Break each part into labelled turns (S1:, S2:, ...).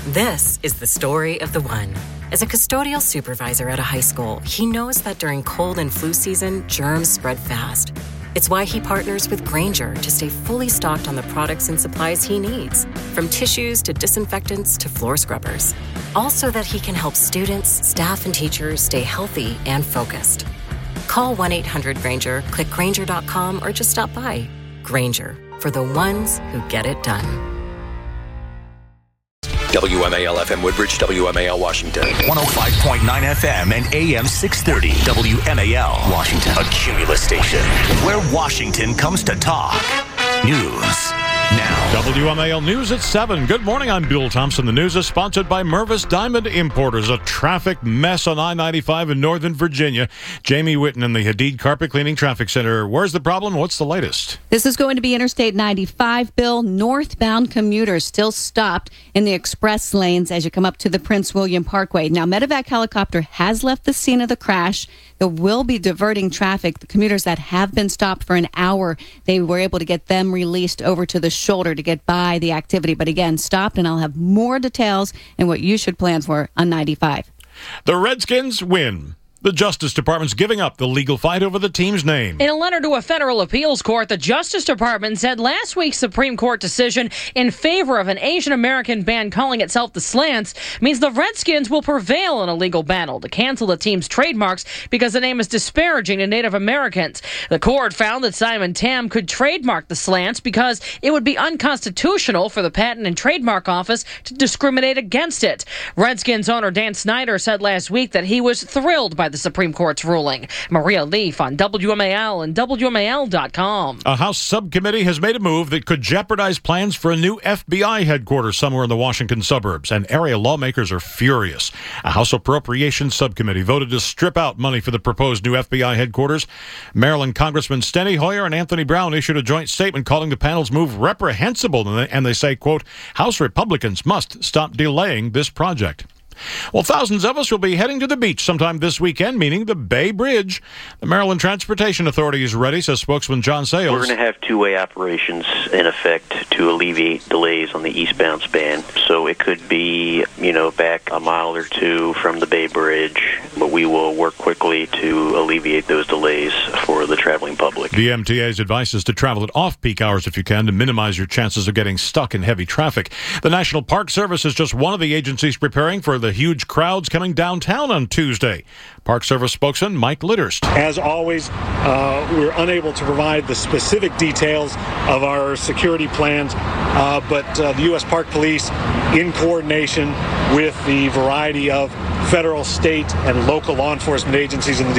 S1: This is the story of the one. As a custodial supervisor at a high school, he knows that during cold and flu season, germs spread fast. It's why he partners with Grainger to stay fully stocked on the products and supplies he needs, from tissues to disinfectants to floor scrubbers. All so that he can help students, staff, and teachers stay healthy and focused. Call 1-800-GRAINGER, click Grainger.com, or just stop by. Grainger, for the ones who get it done.
S2: WMAL FM Woodbridge, WMAL Washington.
S3: 105.9 FM and AM 630. WMAL Washington. A Cumulus station where Washington comes to talk. News now.
S4: WMAL News at 7. Good morning, I'm Bill Thompson. The news is sponsored by Mervis Diamond Importers, a traffic mess on I-95 in Northern Virginia. Jamie Witten in the Hadid Carpet Cleaning Traffic Center. Where's the problem? What's the latest?
S5: This is going to be Interstate 95, Bill. Northbound commuters still stopped in the express lanes as you come up to the Prince William Parkway. Now, Medevac helicopter has left the scene of the crash. They will be diverting traffic. The commuters that have been stopped for an hour, they were able to get them released over to the shoulder to get by the activity. But again, stopped, and I'll have more details and what you should plan for on 95.
S4: The Redskins win. The Justice Department's giving up the legal fight over the team's name.
S6: In a letter to a federal appeals court, the Justice Department said last week's Supreme Court decision in favor of an Asian American band calling itself the Slants means the Redskins will prevail in a legal battle to cancel the team's trademarks because the name is disparaging to Native Americans. The court found that Simon Tam could trademark the Slants because it would be unconstitutional for the Patent and Trademark Office to discriminate against it. Redskins owner Dan Snyder said last week that he was thrilled by the Supreme Court's ruling. Maria Leaf on WMAL and WMAL.com.
S4: A House subcommittee has made a move that could jeopardize plans for a new FBI headquarters somewhere in the Washington suburbs, and area lawmakers are furious. A House Appropriations Subcommittee voted to strip out money for the proposed new FBI headquarters. Maryland Congressman Steny Hoyer and Anthony Brown issued a joint statement calling the panel's move reprehensible, and they say, quote, House Republicans must stop delaying this project. Well, thousands of us will be heading to the beach sometime this weekend, meaning the Bay Bridge. The Maryland Transportation Authority is ready, says spokesman John Sayles.
S7: We're going to have two-way operations in effect to alleviate delays on the eastbound span. So it could be, back a mile or two from the Bay Bridge, but we will work quickly to alleviate those delays for the traveling public.
S4: The MTA's advice is to travel at off-peak hours if you can to minimize your chances of getting stuck in heavy traffic. The National Park Service is just one of the agencies preparing for the huge crowds coming downtown on Tuesday. Park Service spokesman Mike Litterst.
S8: As always, we're unable to provide the specific details of our security plans, but the U.S. Park Police, in coordination with the variety of federal, state, and local law enforcement agencies in the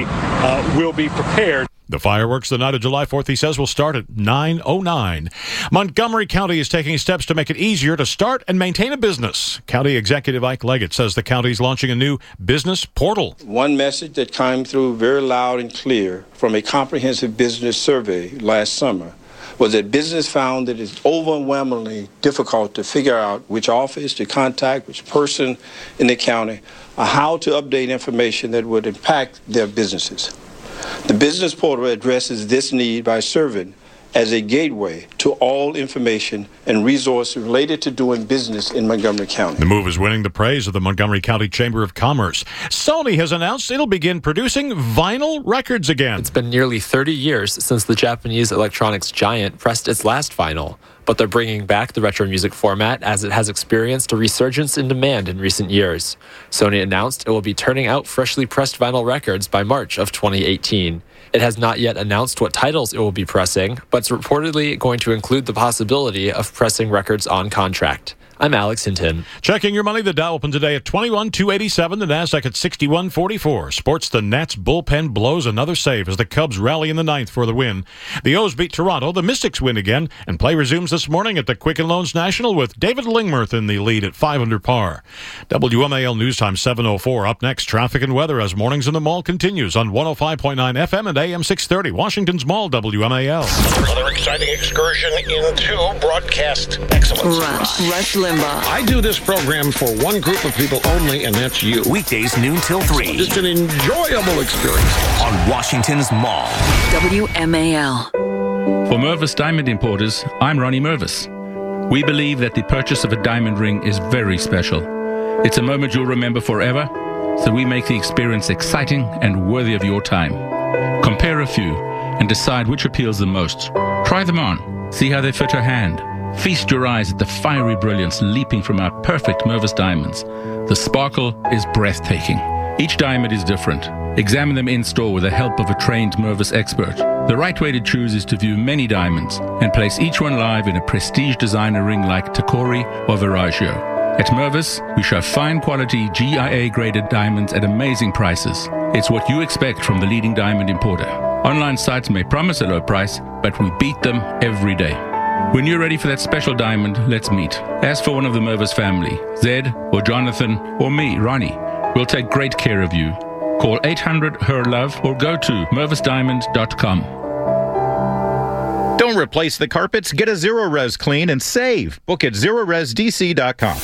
S8: DMV, will be prepared.
S4: The fireworks the night of July 4th, he says, will start at 9:09. Montgomery County is taking steps to make it easier to start and maintain a business. County Executive Ike Leggett says the county is launching a new business portal.
S9: One message that came through very loud and clear from a comprehensive business survey last summer was that business found that it's overwhelmingly difficult to figure out which office to contact, which person in the county, or how to update information that would impact their businesses. The business portal addresses this need by serving as a gateway to all information and resources related to doing business in Montgomery County.
S4: The move is winning the praise of the Montgomery County Chamber of Commerce. Sony has announced it'll begin producing vinyl records again.
S10: It's been nearly 30 years since the Japanese electronics giant pressed its last vinyl, but they're bringing back the retro music format as it has experienced a resurgence in demand in recent years. Sony announced it will be turning out freshly pressed vinyl records by March of 2018. It has not yet announced what titles it will be pressing, but it's reportedly going to include the possibility of pressing records on contract. I'm Alex Hinton.
S4: Checking your money, the Dow opened today at 21,287, the Nasdaq at 61,44. Sports, the Nats bullpen blows another save as the Cubs rally in the ninth for the win. The O's beat Toronto, the Mystics win again, and play resumes this morning at the Quicken Loans National with David Lingmerth in the lead at 5 under par. WMAL News Time 7:04. Up next, traffic and weather as Mornings in the Mall continues on 105.9 FM and AM 630. Washington's Mall, WMAL.
S11: Another exciting excursion into broadcast excellence.
S12: Rush Limbaugh.
S11: I do this program for one group of people only, and that's you.
S3: Weekdays noon till 3.
S11: It's an enjoyable experience.
S3: On Washington's Mall.
S12: WMAL.
S13: For Mervis Diamond Importers, I'm Ronnie Mervis.
S12: We believe that the purchase of a diamond ring is very special. It's a moment you'll remember forever, so we make the experience exciting and worthy of your time. Compare a few and decide which appeals the most. Try them on. See how they fit her hand. Feast your eyes at the fiery brilliance leaping from our perfect Mervis diamonds. The sparkle is breathtaking. Each diamond is different. Examine them in-store with the help of a trained Mervis expert. The right way to choose is to view many diamonds and place each one live in a prestige designer ring like Tacori or Veragio. At Mervis, we show fine quality GIA-graded diamonds at amazing prices. It's what you expect from the leading diamond importer. Online sites may promise a low price, but we beat them every day. When you're ready for that special diamond, let's meet. Ask for one of the Mervis family, Zed or Jonathan or me, Ronnie. We'll take great care of you. Call 800-HER-LOVE or go to mervisdiamond.com.
S13: Don't replace the carpets. Get a Zero-Res clean and save. Book at ZeroResDC.com.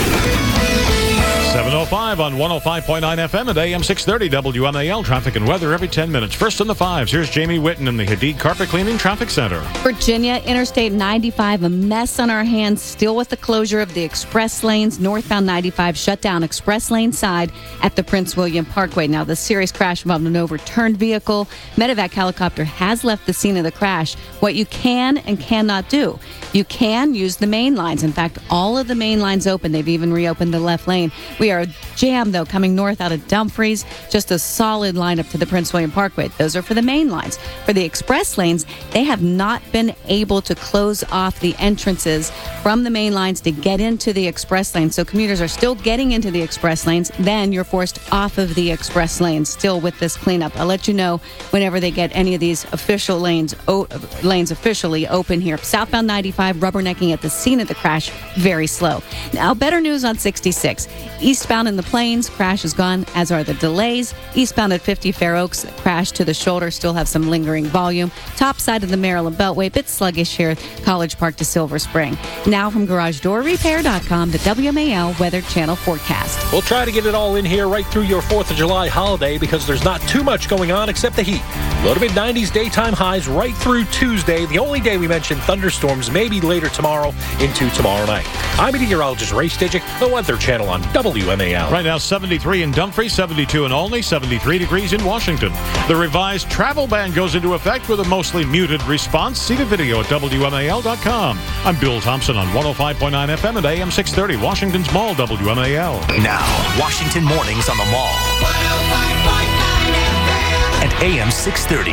S4: 7:05 on 105.9 FM at AM 630 WMAL. Traffic and weather every 10 minutes. First in the fives, here's Jamie Whitten in the Hadid Carpet Cleaning Traffic Center.
S5: Virginia, Interstate 95, a mess on our hands, still with the closure of the express lanes. Northbound 95 shut down express lane side at the Prince William Parkway. Now, the serious crash involved an overturned vehicle. Medevac helicopter has left the scene of the crash. What you can and cannot do. You can use the main lines. In fact, all of the main lines open. They've even reopened the left lane. We are jammed, though, coming north out of Dumfries. Just a solid lineup to the Prince William Parkway. Those are for the main lines. For the express lanes, they have not been able to close off the entrances from the main lines to get into the express lanes. So commuters are still getting into the express lanes. Then you're forced off of the express lanes, still with this cleanup. I'll let you know whenever they get any of these official lanes officially open here. Southbound 95, rubbernecking at the scene of the crash, very slow. Now, better news on 66. Eastbound in the Plains, crash is gone, as are the delays. Eastbound at 50 Fair Oaks, crash to the shoulder, still have some lingering volume. Top side of the Maryland Beltway, bit sluggish here, College Park to Silver Spring. Now from GarageDoorRepair.com, the WMAL Weather Channel forecast.
S11: We'll try to get it all in here right through your 4th of July holiday because there's not too much going on except the heat. Low to mid-90s daytime highs right through Tuesday. The only day we mentioned thunderstorms maybe later tomorrow into tomorrow night. I'm meteorologist Ray Stidgick, the Weather Channel on WMAL.
S4: Right now, 73 in Dumfries, 72 in Olney, 73 degrees in Washington. The revised travel ban goes into effect with a mostly muted response. See the video at WMAL.com. I'm Bill Thompson on 105.9 FM and AM 630, Washington's Mall, WMAL.
S3: Now, Washington Mornings on the Mall. 105.9 FM. And AM 630.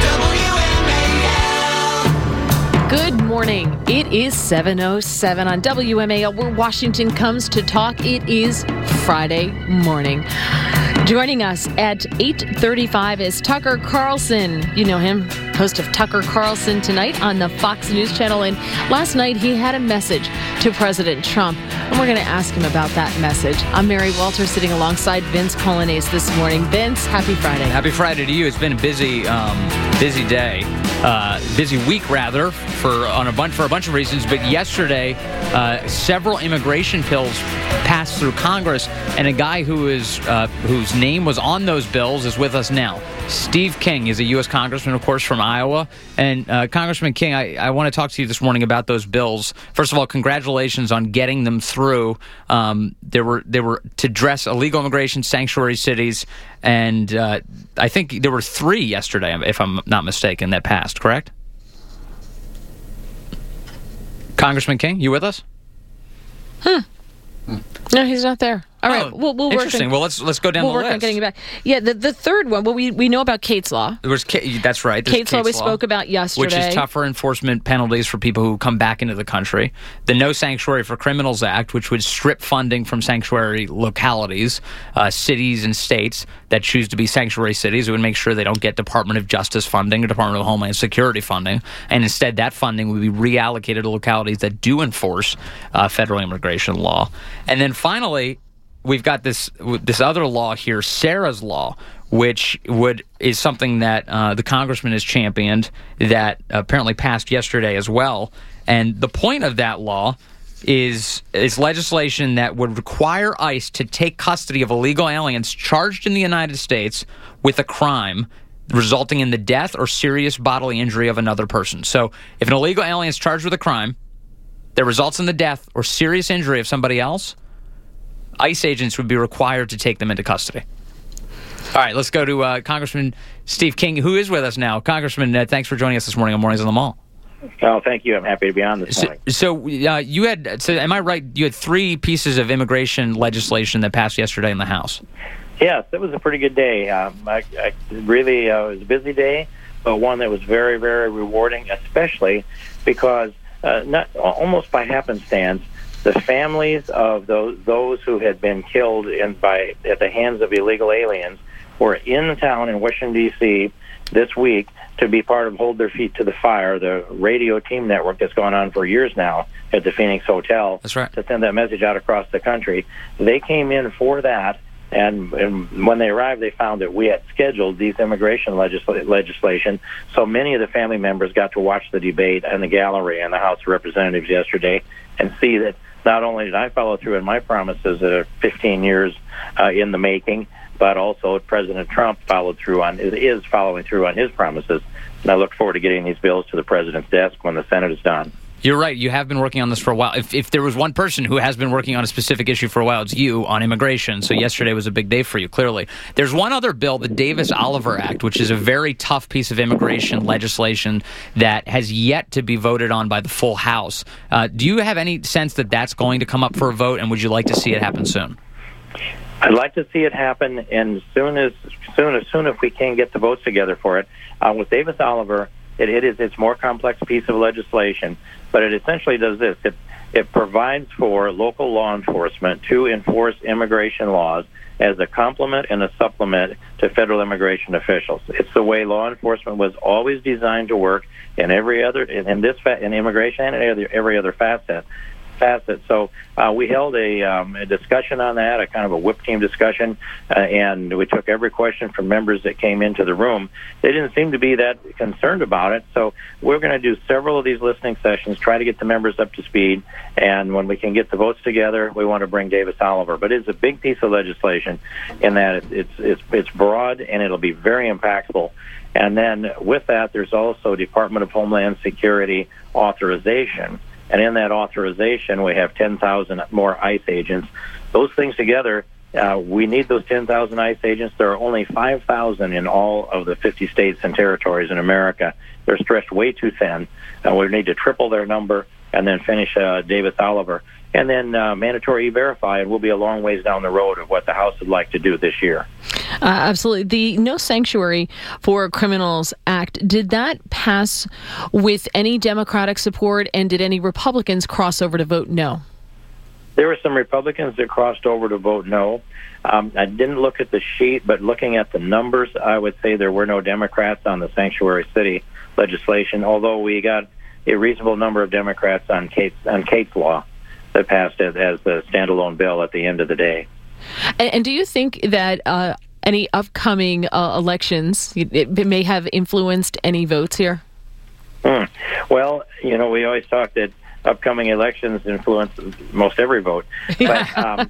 S6: Good morning. It is 7:07 on WMAL, where Washington comes to talk. It is Friday morning. Joining us at 8:35 is Tucker Carlson. You know him, host of Tucker Carlson Tonight on the Fox News Channel. And last night he had a message to President Trump, and we're going to ask him about that message. I'm Mary Walter, sitting alongside Vince Colonnese this morning. Vince, happy Friday.
S14: Happy Friday to you. It's been a busy day. Busy week, rather, for a bunch of reasons. But yesterday, several immigration bills passed through Congress, and a guy whose name was on those bills is with us now. Steve King is a U.S. Congressman, of course, from Iowa. And Congressman King, I want to talk to you this morning about those bills. First of all, congratulations on getting them through. They were to address illegal immigration, sanctuary cities, and I think there were 3 yesterday, if I'm not mistaken, that passed, correct? Congressman King, you with us?
S6: No, he's not there. All right, we'll work.
S14: Interesting. Well, let's go down the list.
S6: We'll work on getting it back. Yeah, the third one. Well, we know about Kate's Law.
S14: That's right.
S6: Kate's Law we spoke about yesterday,
S14: which is tougher enforcement penalties for people who come back into the country. The No Sanctuary for Criminals Act, which would strip funding from sanctuary localities, cities and states that choose to be sanctuary cities. It would make sure they don't get Department of Justice funding or Department of Homeland Security funding, and instead that funding would be reallocated to localities that do enforce federal immigration law. And then finally, we've got this other law here, Sarah's Law, which is something that the congressman has championed, that apparently passed yesterday as well. And the point of that law is legislation that would require ICE to take custody of illegal aliens charged in the United States with a crime resulting in the death or serious bodily injury of another person. So if an illegal alien is charged with a crime, that results in the death or serious injury of somebody else, ICE agents would be required to take them into custody. All right, let's go to Congressman Steve King, who is with us now. Congressman, thanks for joining us this morning on Mornings on the Mall.
S15: Oh, thank you. I'm happy to be on this morning.
S14: So am I right? You had 3 pieces of immigration legislation that passed yesterday in the House.
S15: Yes, it was a pretty good day. It was a busy day, but one that was very, very rewarding, especially because almost by happenstance, the families of those who had been killed at the hands of illegal aliens were in town in Washington, D.C. this week to be part of Hold Their Feet to the Fire, the radio team network that's gone on for years now at the Phoenix Hotel.
S14: That's right.
S15: To send that message out across the country. They came in for that, and when they arrived, they found that we had scheduled these immigration legislation, so many of the family members got to watch the debate in the gallery in the House of Representatives yesterday and see that not only did I follow through on my promises that are 15 years in the making, but also President Trump is following through on his promises. And I look forward to getting these bills to the President's desk when the Senate is done.
S14: You're right. You have been working on this for a while. If there was one person who has been working on a specific issue for a while, it's you on immigration. So yesterday was a big day for you, clearly. There's one other bill, the Davis-Oliver Act, which is a very tough piece of immigration legislation that has yet to be voted on by the full House. Do you have any sense that that's going to come up for a vote, and would you like to see it happen soon?
S15: I'd like to see it happen, and as soon as we can get the votes together for it. With Davis-Oliver, it's more complex piece of legislation, but it essentially does this. It provides for local law enforcement to enforce immigration laws as a complement and a supplement to federal immigration officials. It's the way law enforcement was always designed to work in immigration and every other facet. So we held a discussion on that, a kind of a whip team discussion, and we took every question from members that came into the room. They didn't seem to be that concerned about it, so we're going to do several of these listening sessions, try to get the members up to speed, and when we can get the votes together, we want to bring Davis-Oliver. But it's a big piece of legislation in that it's broad and it'll be very impactful. And then with that, there's also Department of Homeland Security authorization. And in that authorization, we have 10,000 more ICE agents. Those things together, we need those 10,000 ICE agents. There are only 5,000 in all of the 50 states and territories in America. They're stretched way too thin. We need to triple their number and then finish Davis-Oliver. And then mandatory E-Verify, and we'll be a long ways down the road of what the House would like to do this year.
S16: Absolutely. The No Sanctuary for Criminals Act, did that pass with any Democratic support, and did any Republicans cross over to vote no?
S15: There were some Republicans that crossed over to vote no. I didn't look at the sheet, but looking at the numbers, I would say there were no Democrats on the Sanctuary City legislation, although we got a reasonable number of Democrats on Kate's law that passed it as a standalone bill at the end of the day.
S16: And do you think that any upcoming elections, it may have influenced any votes here?
S15: Well, we always talk that upcoming elections influence most every vote. But,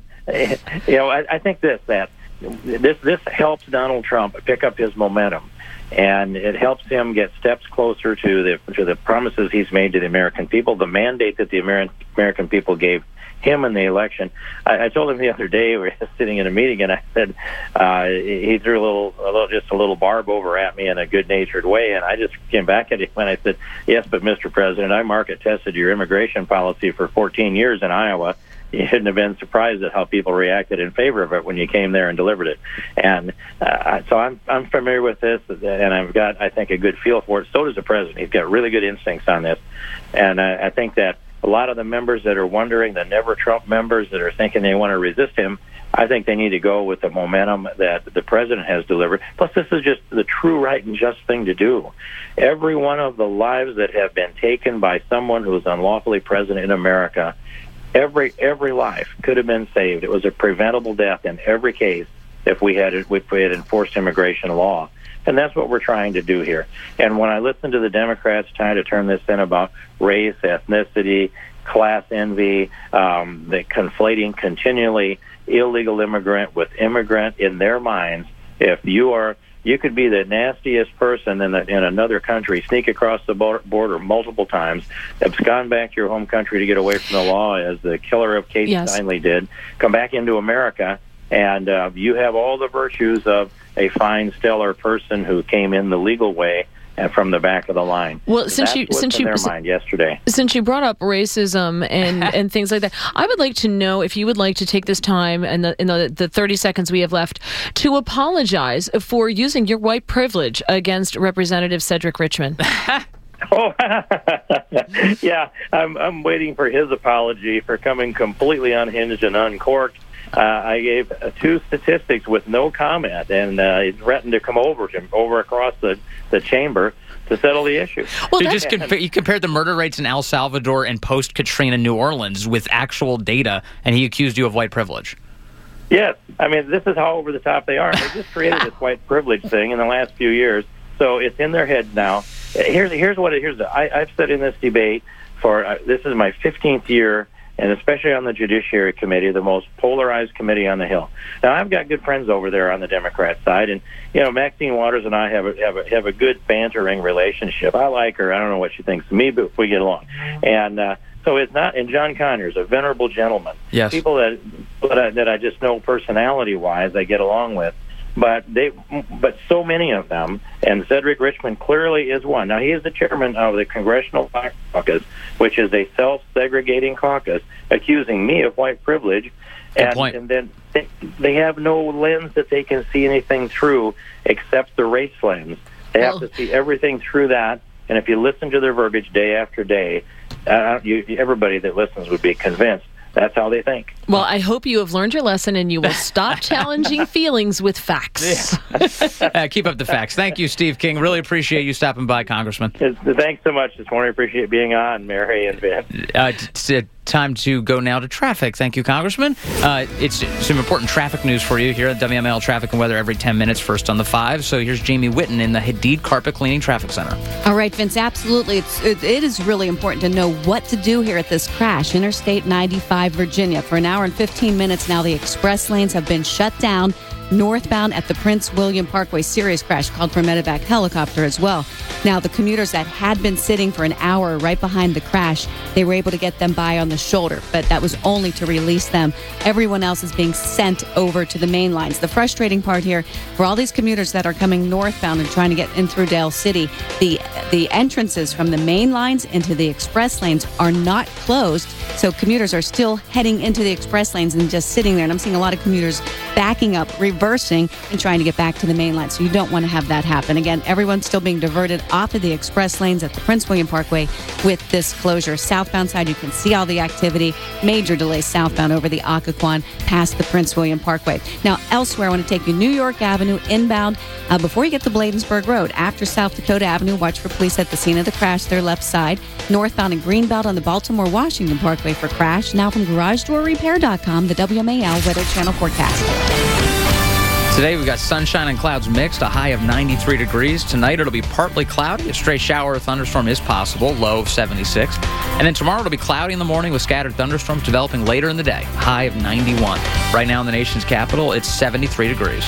S15: I think that this helps Donald Trump pick up his momentum. And it helps him get steps closer to the promises he's made to the American people, the mandate that the American people gave him in the election. I told him the other day, we were sitting in a meeting, and I said he threw a little barb over at me in a good-natured way, and I just came back at him and I said, "Yes, but Mr. President, I market tested your immigration policy for 14 years in Iowa. You shouldn't have been surprised at how people reacted in favor of it when you came there and delivered it." And so I'm familiar with this, and I've got, I think, a good feel for it. So does the president. He's got really good instincts on this. And I think that a lot of the members that are wondering, the Never Trump members that are thinking they want to resist him, I think they need to go with the momentum that the president has delivered. Plus, this is just the true, right, and just thing to do. Every one of the lives that have been taken by someone who is unlawfully present in America, every life could have been saved. It was a preventable death in every case if we had enforced immigration law. And that's what we're trying to do here. And when I listen to the Democrats trying to turn this in about race, ethnicity, class envy, the conflating continually illegal immigrant with immigrant in their minds, if you are you could be the nastiest person in another country, sneak across the border multiple times, abscond back to your home country to get away from the law, as the killer of Kate Steinle did, come back into America, and you have all the virtues of a fine, stellar person who came in the legal way and from the back of the line.
S16: Well, since you
S15: mind yesterday.
S16: Since you brought up racism and things like that, I would like to know if you would like to take this time and in the 30 seconds we have left to apologize for using your white privilege against Representative Cedric Richmond.
S15: Oh, yeah, I'm waiting for his apology for coming completely unhinged and uncorked. I gave 2 statistics with no comment, and he threatened to come over across the chamber to settle the issue.
S14: Well, so you compared the murder rates in El Salvador and post-Katrina New Orleans with actual data, and he accused you of white privilege. Yes. I mean, this is how over the top they are. They just created this white privilege thing in the last few years, so it's in their heads now. I've said in this debate this is my 15th year, and especially on the Judiciary Committee, the most polarized committee on the Hill. Now, I've got good friends over there on the Democrat side, and Maxine Waters and I have a good bantering relationship. I like her. I don't know what she thinks of me, but we get along. And so it's not. And John Conyers, a venerable gentleman. Yes. People that I just know personality-wise, I get along with. But so many of them, and Cedric Richmond clearly is one. Now, he is the chairman of the Congressional Black Caucus, which is a self-segregating caucus, accusing me of white privilege. And then they have no lens that they can see anything through except the race lens. They have to see everything through that. And if you listen to their verbiage day after day, everybody that listens would be convinced that's how they think.
S16: Well, I hope you have learned your lesson and you will stop challenging feelings with facts.
S14: Yeah. Keep up the facts. Thank you, Steve King. Really appreciate you stopping by, Congressman.
S15: Thanks so much this morning. Appreciate being on, Mary and Ben.
S14: It's time to go now to traffic. Thank you, Congressman. It's some important traffic news for you here at WML Traffic and Weather every 10 minutes, first on the 5. So here's Jamie Whitten in the Hadid Carpet Cleaning Traffic Center.
S5: All right, Vince, absolutely. It is really important to know what to do here at this crash. Interstate 95, Virginia. For an hour and 15 minutes now, the express lanes have been shut down. Northbound at the Prince William Parkway, serious crash, called for a medevac helicopter as well. Now, the commuters that had been sitting for an hour right behind the crash, they were able to get them by on the shoulder, but that was only to release them. Everyone else is being sent over to the main lines. The frustrating part here, for all these commuters that are coming northbound and trying to get in through Dale City, the entrances from the main lines into the express lanes are not closed, so commuters are still heading into the express lanes and just sitting there. And I'm seeing a lot of commuters backing up, reversing, and trying to get back to the main line. So you don't want to have that happen. Again, everyone's still being diverted off of the express lanes at the Prince William Parkway with this closure. Southbound side, you can see all the activity. Major delays southbound over the Occoquan past the Prince William Parkway. Now, elsewhere, I want to take you New York Avenue inbound before you get to Bladensburg Road. After South Dakota Avenue, watch for police at the scene of the crash, their left side. Northbound and Greenbelt on the Baltimore-Washington Parkway for crash. Now from GarageDoorRepair.com, the WMAL Weather Channel forecast.
S14: Today we've got sunshine and clouds mixed, a high of 93 degrees. Tonight it'll be partly cloudy. A stray shower or thunderstorm is possible, low of 76. And then tomorrow it'll be cloudy in the morning with scattered thunderstorms developing later in the day, high of 91. Right now in the nation's capital, it's 73 degrees.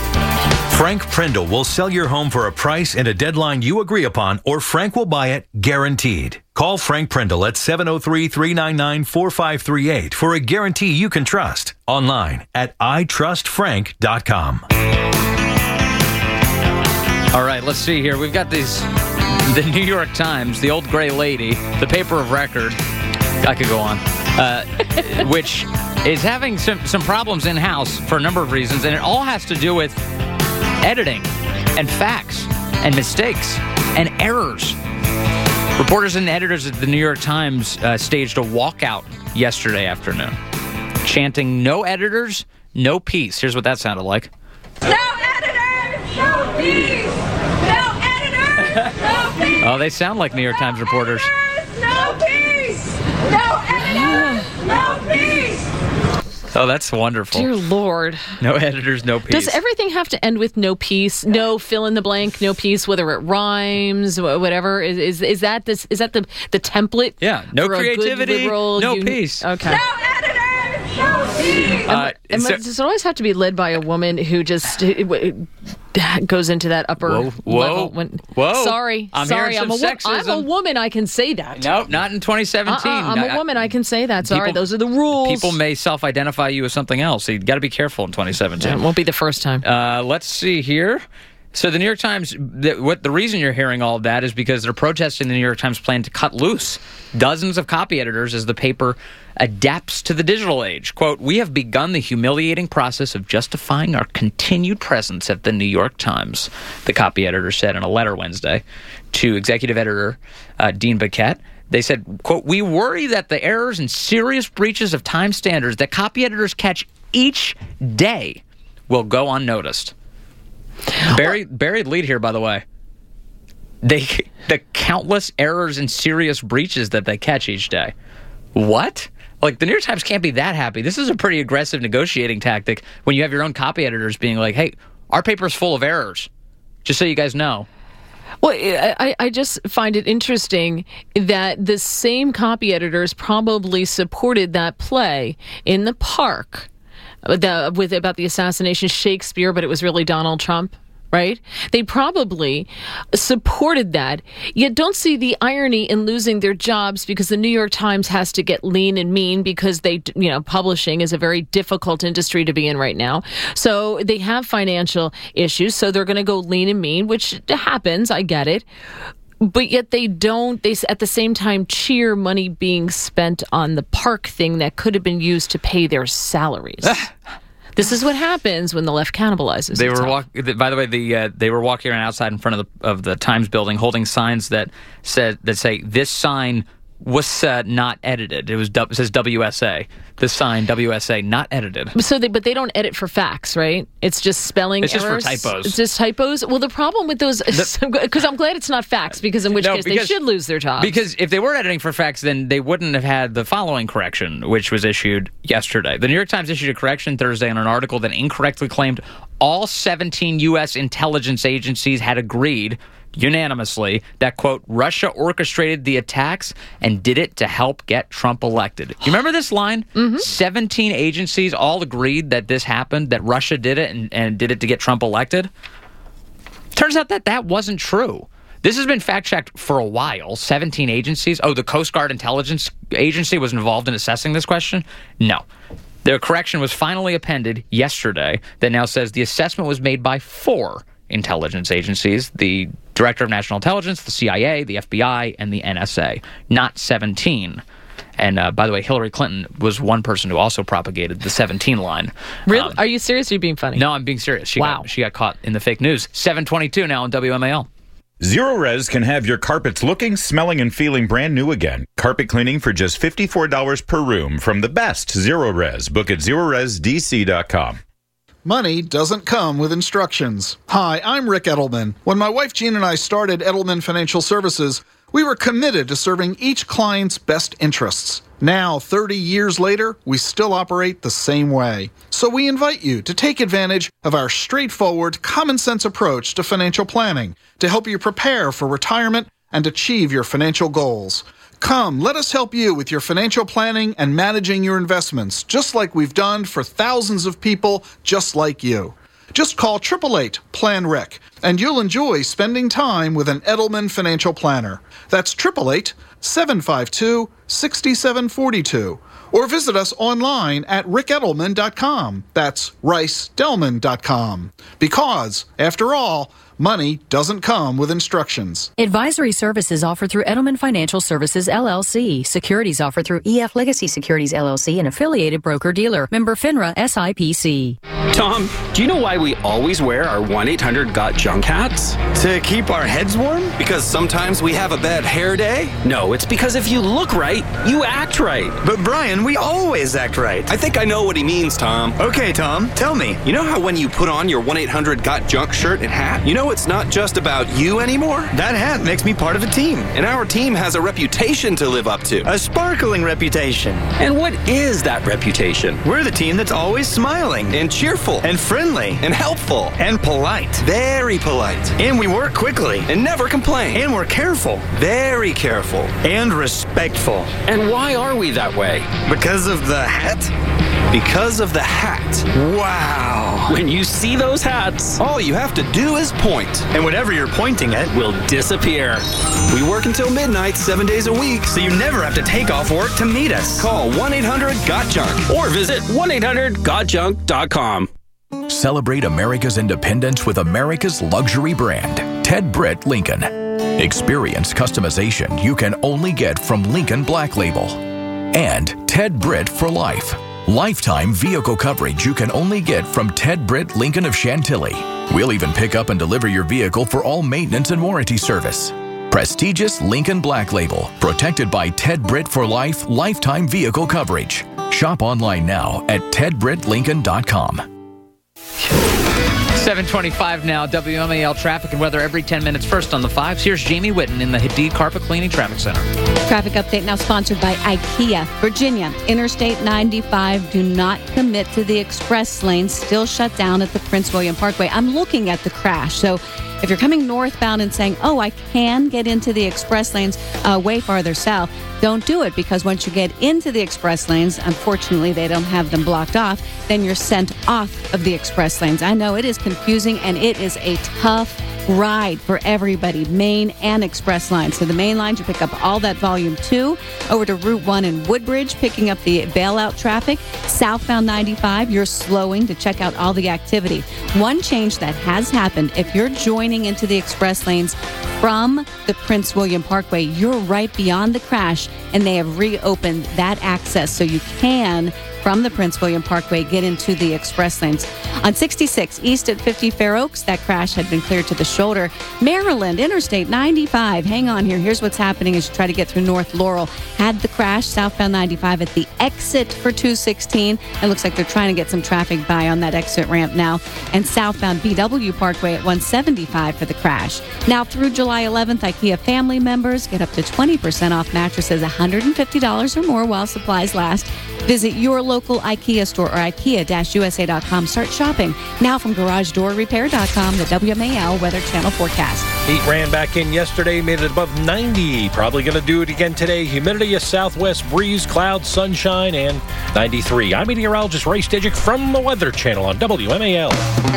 S3: Frank Prindle will sell your home for a price and a deadline you agree upon, or Frank will buy it guaranteed. Call Frank Prindle at 703-399-4538 for a guarantee you can trust. Online at itrustfrank.com.
S14: All right, let's see here. We've got the New York Times, the old gray lady, the paper of record. I could go on. Which is having some problems in-house for a number of reasons, and it all has to do with editing and facts and mistakes and errors. Reporters and editors at the New York Times staged a walkout yesterday afternoon, chanting, "No editors, no peace." Here's what that sounded like.
S17: No editors, no peace! No editors, no peace!
S14: Oh, they sound like New York Times reporters.
S17: No peace! No editors, no peace!
S14: Oh, that's wonderful.
S16: Dear Lord.
S14: No editors, no peace.
S16: Does everything have to end with no peace? No fill in the blank, no peace, whether it rhymes, whatever? Is that the template?
S14: Yeah, no creativity, no peace.
S16: Okay.
S17: No editors,
S16: Does it always have to be led by a woman who just goes into that upper level?
S14: Whoa.
S16: Sorry.
S14: I'm a
S16: I'm a woman. I can say that.
S14: Nope, not in 2017.
S16: I'm a woman. I can say that. Sorry, those are the rules.
S14: People may self-identify you as something else. So you got to be careful in 2017.
S16: It won't be the first time.
S14: Let's see here. So the New York Times, the reason you're hearing all of that is because they're protesting the New York Times plan to cut loose dozens of copy editors as the paper adapts to the digital age. Quote, "We have begun the humiliating process of justifying our continued presence at the New York Times," the copy editor said in a letter Wednesday to executive editor Dean Baquet. They said, quote, "We worry that the errors and serious breaches of time standards that copy editors catch each day will go unnoticed." Buried lead here, by the way. The countless errors and serious breaches that they catch each day. What? Like, the New York Times can't be that happy. This is a pretty aggressive negotiating tactic when you have your own copy editors being like, hey, our paper's full of errors, just so you guys know.
S16: Well, I just find it interesting that the same copy editors probably supported that play in the park about the assassination of Shakespeare, but it was really Donald Trump, right? They probably supported that, yet don't see the irony in losing their jobs because the New York Times has to get lean and mean because publishing is a very difficult industry to be in right now. So they have financial issues, so they're going to go lean and mean, which happens, I get it. But yet they at the same time cheer money being spent on the park thing that could have been used to pay their salaries. This is what happens when the left cannibalizes.
S14: By the way, they were walking around outside in front of the Times building, holding signs that say this sign was not edited. It says WSA. This sign WSA not edited.
S16: But they don't edit for facts, right? It's just spelling errors.
S14: It's just for typos.
S16: It's just typos. Well, the problem with those, because I'm glad it's not facts, because in which case they should lose their jobs.
S14: Because if they were editing for facts, then they wouldn't have had the following correction, which was issued yesterday. The New York Times issued a correction Thursday on an article that incorrectly claimed all 17 U.S. intelligence agencies had agreed unanimously that, quote, Russia orchestrated the attacks and did it to help get Trump elected. You remember this line? Mm-hmm. 17 agencies all agreed that this happened, that Russia did it and did it to get Trump elected. Turns out that wasn't true. This has been fact-checked for a while. 17 agencies. Oh, the Coast Guard Intelligence Agency was involved in assessing this question? No. The correction was finally appended yesterday that now says the assessment was made by 4 intelligence agencies, the Director of National Intelligence, the CIA, the FBI, and the NSA, not 17. And by the way, Hillary Clinton was one person who also propagated the 17 line.
S16: Really? Are you serious or are you being funny?
S14: No, I'm being serious. She got caught in the fake news. 7:22 now on WMAL.
S13: Zero Res can have your carpets looking, smelling, and feeling brand new again. Carpet cleaning for just $54 per room from the best Zero Res. Book at ZeroResDC.com.
S18: Money doesn't come with instructions. Hi, I'm Rick Edelman. When my wife Jean and I started Edelman Financial Services, we were committed to serving each client's best interests. Now, 30 years later, we still operate the same way. So we invite you to take advantage of our straightforward, common-sense approach to financial planning to help you prepare for retirement and achieve your financial goals. Come, let us help you with your financial planning and managing your investments, just like we've done for thousands of people just like you. Just call 888-PLAN-RIC, and you'll enjoy spending time with an Edelman financial planner. That's 888-752-6742. Or visit us online at rickedelman.com. That's ricedelman.com. Because, after all, money doesn't come with instructions.
S19: Advisory services offered through Edelman Financial Services, LLC. Securities offered through EF Legacy Securities, LLC, an affiliated broker-dealer. Member FINRA, SIPC.
S20: Tom, do you know why we always wear our 1-800-GOT-JUNK hats? To keep our heads warm? Because sometimes we have a bad hair day? No, it's because if you look right, you act right. But Brian, we always act right. I think I know what he means, Tom. Okay, Tom, tell me. You know how when you put on your 1-800-GOT-JUNK shirt and hat, you know it's not just about you anymore? That hat makes me part of a team. And our team has a reputation to live up to. A sparkling reputation. And what is that reputation? We're the team that's always smiling. And cheerful. And friendly. And helpful. And polite. Very polite. And we work quickly. And never complain. And we're careful. Very careful. And respectful. And why are we that way? Because of the hat? Because of the hat. Wow. When you see those hats, all you have to do is point. And whatever you're pointing at will disappear. We work until midnight, 7 days a week, so you never have to take off work to meet us. Call 1-800-GOT-JUNK or visit 1-800-GOTJUNK.com.
S21: Celebrate America's independence with America's luxury brand, Ted Britt Lincoln. Experience customization you can only get from Lincoln Black Label. And Ted Britt for Life. Lifetime vehicle coverage you can only get from Ted Britt Lincoln of Chantilly. We'll even pick up and deliver your vehicle for all maintenance and warranty service. Prestigious Lincoln Black Label, protected by Ted Britt for Life lifetime vehicle coverage. Shop online now at tedbrittlincoln.com.
S14: 7:25 now, WMAL traffic and weather every 10 minutes. First on the 5s, here's Jamie Whitten in the Hadid Carpet Cleaning Traffic Center.
S5: Traffic update now sponsored by IKEA. Virginia, Interstate 95, do not commit to the express lane, still shut down at the Prince William Parkway. I'm looking at the crash, so if you're coming northbound and saying, oh, I can get into the express lanes way farther south, don't do it, because once you get into the express lanes, unfortunately, they don't have them blocked off, then you're sent off of the express lanes. I know it is confusing, and it is a tough ride for everybody, main and express lines. So the main lines, you pick up all that volume 2 over to Route 1 in Woodbridge, picking up the bailout traffic. Southbound 95, you're slowing to check out all the activity. One change that has happened, if you're joining into the express lanes from the Prince William Parkway, you're right beyond the crash, and they have reopened that access so you can, from the Prince William Parkway, get into the express lanes. On 66 east at 50 Fair Oaks, that crash had been cleared to the shoulder. Maryland, Interstate 95. Hang on here. Here's what's happening as you try to get through North Laurel. Had the crash southbound 95 at the exit for 216. It looks like they're trying to get some traffic by on that exit ramp now. And southbound BW Parkway at 175 for the crash. Now through July 11th, IKEA family members get up to 20% off mattresses, $150 or more while supplies last. Visit your local IKEA store or IKEA-USA.com. Start shopping now from GarageDoorRepair.com. The WMAL Weather Channel forecast.
S11: Heat ran back in yesterday, made it above 90. Probably going to do it again today. Humidity, a southwest breeze, clouds, sunshine, and 93. I'm meteorologist Ray Stedgick from the Weather Channel on WMAL.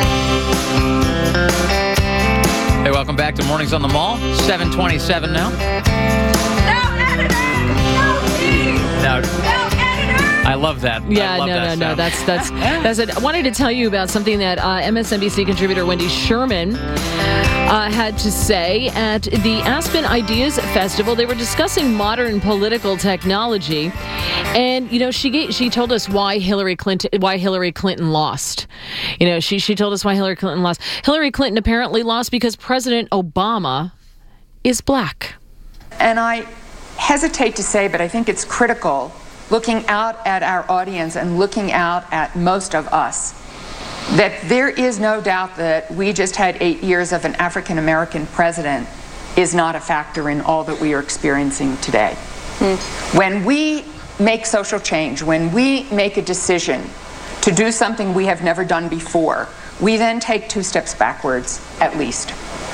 S14: Hey, welcome back to Mornings on the Mall. 7:27 now.
S17: No editor! No fees!
S14: No.
S17: No editor!
S14: I love that.
S16: Yeah,
S14: I love that
S16: no.
S14: sound.
S16: That's it. I wanted to tell you about something that MSNBC contributor Wendy Sherman had to say at the Aspen Ideas Festival. They were discussing modern political technology, and she told us why Hillary Clinton lost. She told us why Hillary Clinton lost. Hillary Clinton apparently lost because President Obama is black.
S22: And I hesitate to say, but I think it's critical, looking out at our audience and looking out at most of us, that there is no doubt that we just had 8 years of an African American president is not a factor in all that we are experiencing today. When we make social change, when we make a decision to do something we have never done before, we then take 2 steps backwards at least.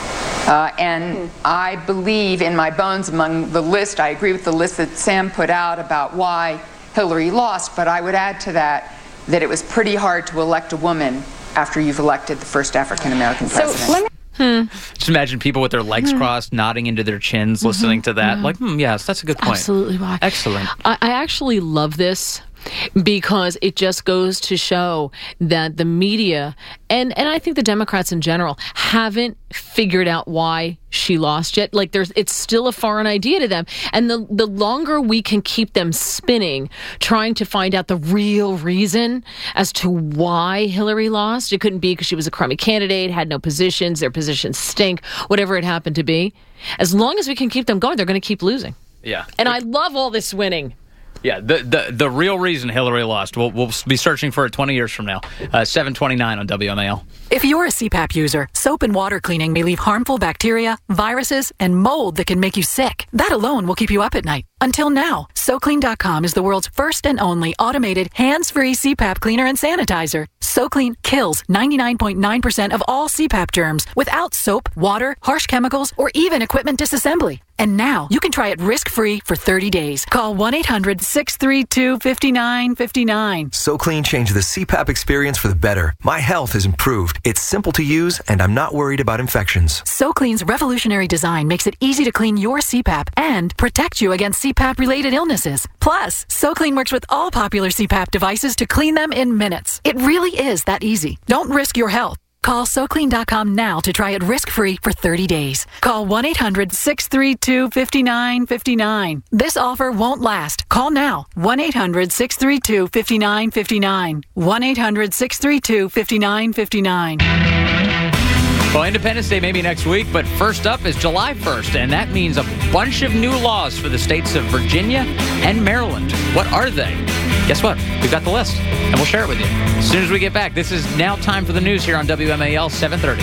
S22: And I believe in my bones among the list, I agree with the list that Sam put out about why Hillary lost, but I would add to that it was pretty hard to elect a woman after you've elected the first African-American president.
S14: Just imagine people with their legs crossed, nodding into their chins, listening to that. Like, yes, that's a good point.
S16: Absolutely why.
S14: Excellent.
S16: I actually love this because it just goes to show that the media and I think the Democrats in general haven't figured out why she lost yet. Like it's still a foreign idea to them. And the longer we can keep them spinning, trying to find out the real reason as to why Hillary lost, it couldn't be because she was a crummy candidate, had no positions, their positions stink, whatever it happened to be. As long as we can keep them going, they're going to keep losing.
S14: Yeah.
S16: And I love all this winning.
S14: Yeah, the real reason Hillary lost. We'll be searching for it 20 years from now. 7:29 on WMAL.
S23: If you're a CPAP user, soap and water cleaning may leave harmful bacteria, viruses, and mold that can make you sick. That alone will keep you up at night. Until now, SoClean.com is the world's first and only automated, hands-free CPAP cleaner and sanitizer. SoClean kills 99.9% of all CPAP germs without soap, water, harsh chemicals, or even equipment disassembly. And now, you can try it risk-free for 30 days. Call 1-800-632-5959.
S1: SoClean changed the CPAP experience for the better. My health has improved. It's simple to use, and I'm not worried about infections.
S23: SoClean's revolutionary design makes it easy to clean your CPAP and protect you against CPAP-related illnesses. Plus, SoClean works with all popular CPAP devices to clean them in minutes. It really is that easy. Don't risk your health. Call SoClean.com now to try it risk-free for 30 days. Call 1-800-632-5959. This offer won't last. Call now. 1-800-632-5959. 1-800-632-5959.
S14: Well, Independence Day may be next week, but first up is July 1st, and that means a bunch of new laws for the states of Virginia and Maryland. What are they? Guess what? We've got the list, and we'll share it with you as soon as we get back. This is now time for the news here on WMAL 730.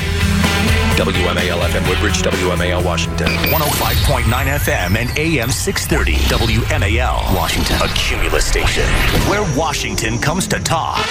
S3: WMAL FM Woodbridge, WMAL Washington. 105.9 FM and AM 630. WMAL Washington. A Cumulus station where Washington comes to talk.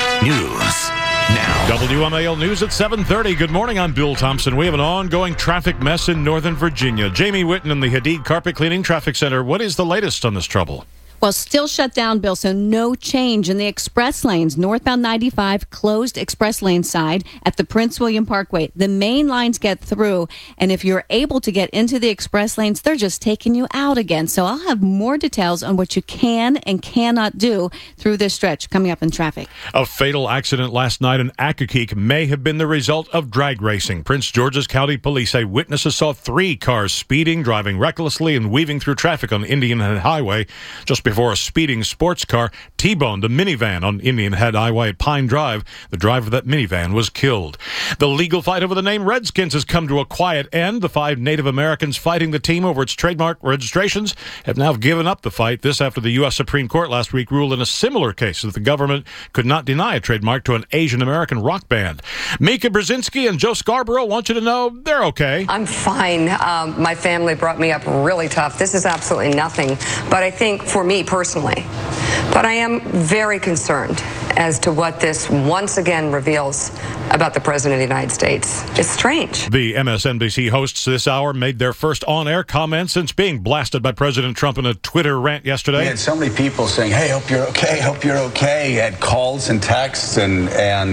S3: News now.
S4: WMAL News at 7:30. Good morning, I'm Bill Thompson. We have an ongoing traffic mess in Northern Virginia. Jamie Witten in the Hadid Carpet Cleaning Traffic Center. What is the latest on this trouble?
S5: Well, still shut down, Bill, so no change in the express lanes. Northbound 95 closed express lane side at the Prince William Parkway. The main lines get through, and if you're able to get into the express lanes, they're just taking you out again. So I'll have more details on what you can and cannot do through this stretch coming up in traffic.
S4: A fatal accident last night in Accokeek may have been the result of drag racing. Prince George's County Police say witnesses saw 3 cars speeding, driving recklessly, and weaving through traffic on Indian Head Highway just before a speeding sports car T-boned a minivan on Indian Head Highway at Pine Drive. The driver of that minivan was killed. The legal fight over the name Redskins has come to a quiet end. The 5 Native Americans fighting the team over its trademark registrations have now given up the fight. This after the U.S. Supreme Court last week ruled in a similar case that the government could not deny a trademark to an Asian American rock band. Mika Brzezinski and Joe Scarborough want you to know they're okay.
S2: I'm fine. My family brought me up really tough. This is absolutely nothing. But I think for me personally, but I am very concerned as to what this once again reveals about the President of the United States. It's strange.
S4: The MSNBC hosts this hour made their first on-air comments since being blasted by President Trump in a Twitter rant yesterday.
S7: We had so many people saying, hey, hope you're okay, hope you're okay. You had calls and texts and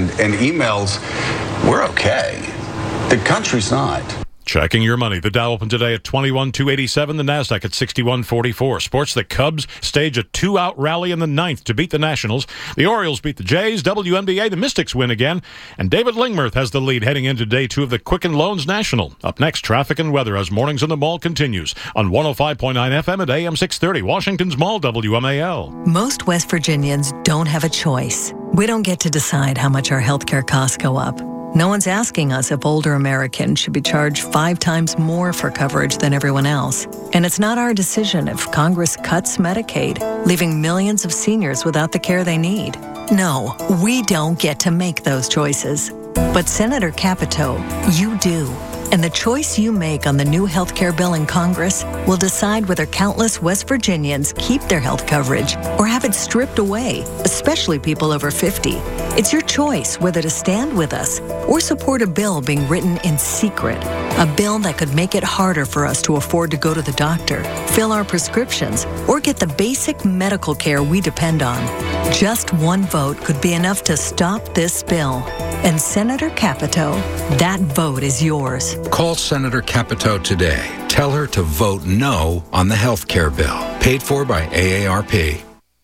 S7: emails. We're okay. The country's not.
S4: Checking your money. The Dow opened today at 21,287. The Nasdaq at 61,44. Sports, the Cubs stage a 2-out rally in the 9th to beat the Nationals. The Orioles beat the Jays. WNBA, the Mystics win again. And David Lingmerth has the lead heading into day 2 of the Quicken Loans National. Up next, traffic and weather as Mornings in the Mall continues on 105.9 FM at AM 630. Washington's Mall, WMAL.
S24: Most West Virginians don't have a choice. We don't get to decide how much our healthcare costs go up. No one's asking us if older Americans should be charged 5 times more for coverage than everyone else. And it's not our decision if Congress cuts Medicaid, leaving millions of seniors without the care they need. No, we don't get to make those choices. But Senator Capito, you do. And the choice you make on the new health care bill in Congress will decide whether countless West Virginians keep their health coverage or have it stripped away, especially people over 50. It's your choice whether to stand with us or support a bill being written in secret, a bill that could make it harder for us to afford to go to the doctor, fill our prescriptions, or get the basic medical care we depend on. Just one vote could be enough to stop this bill. And Senator Capito, that vote is yours.
S25: Call Senator Capito today. Tell her to vote no on the health care bill. Paid for by AARP.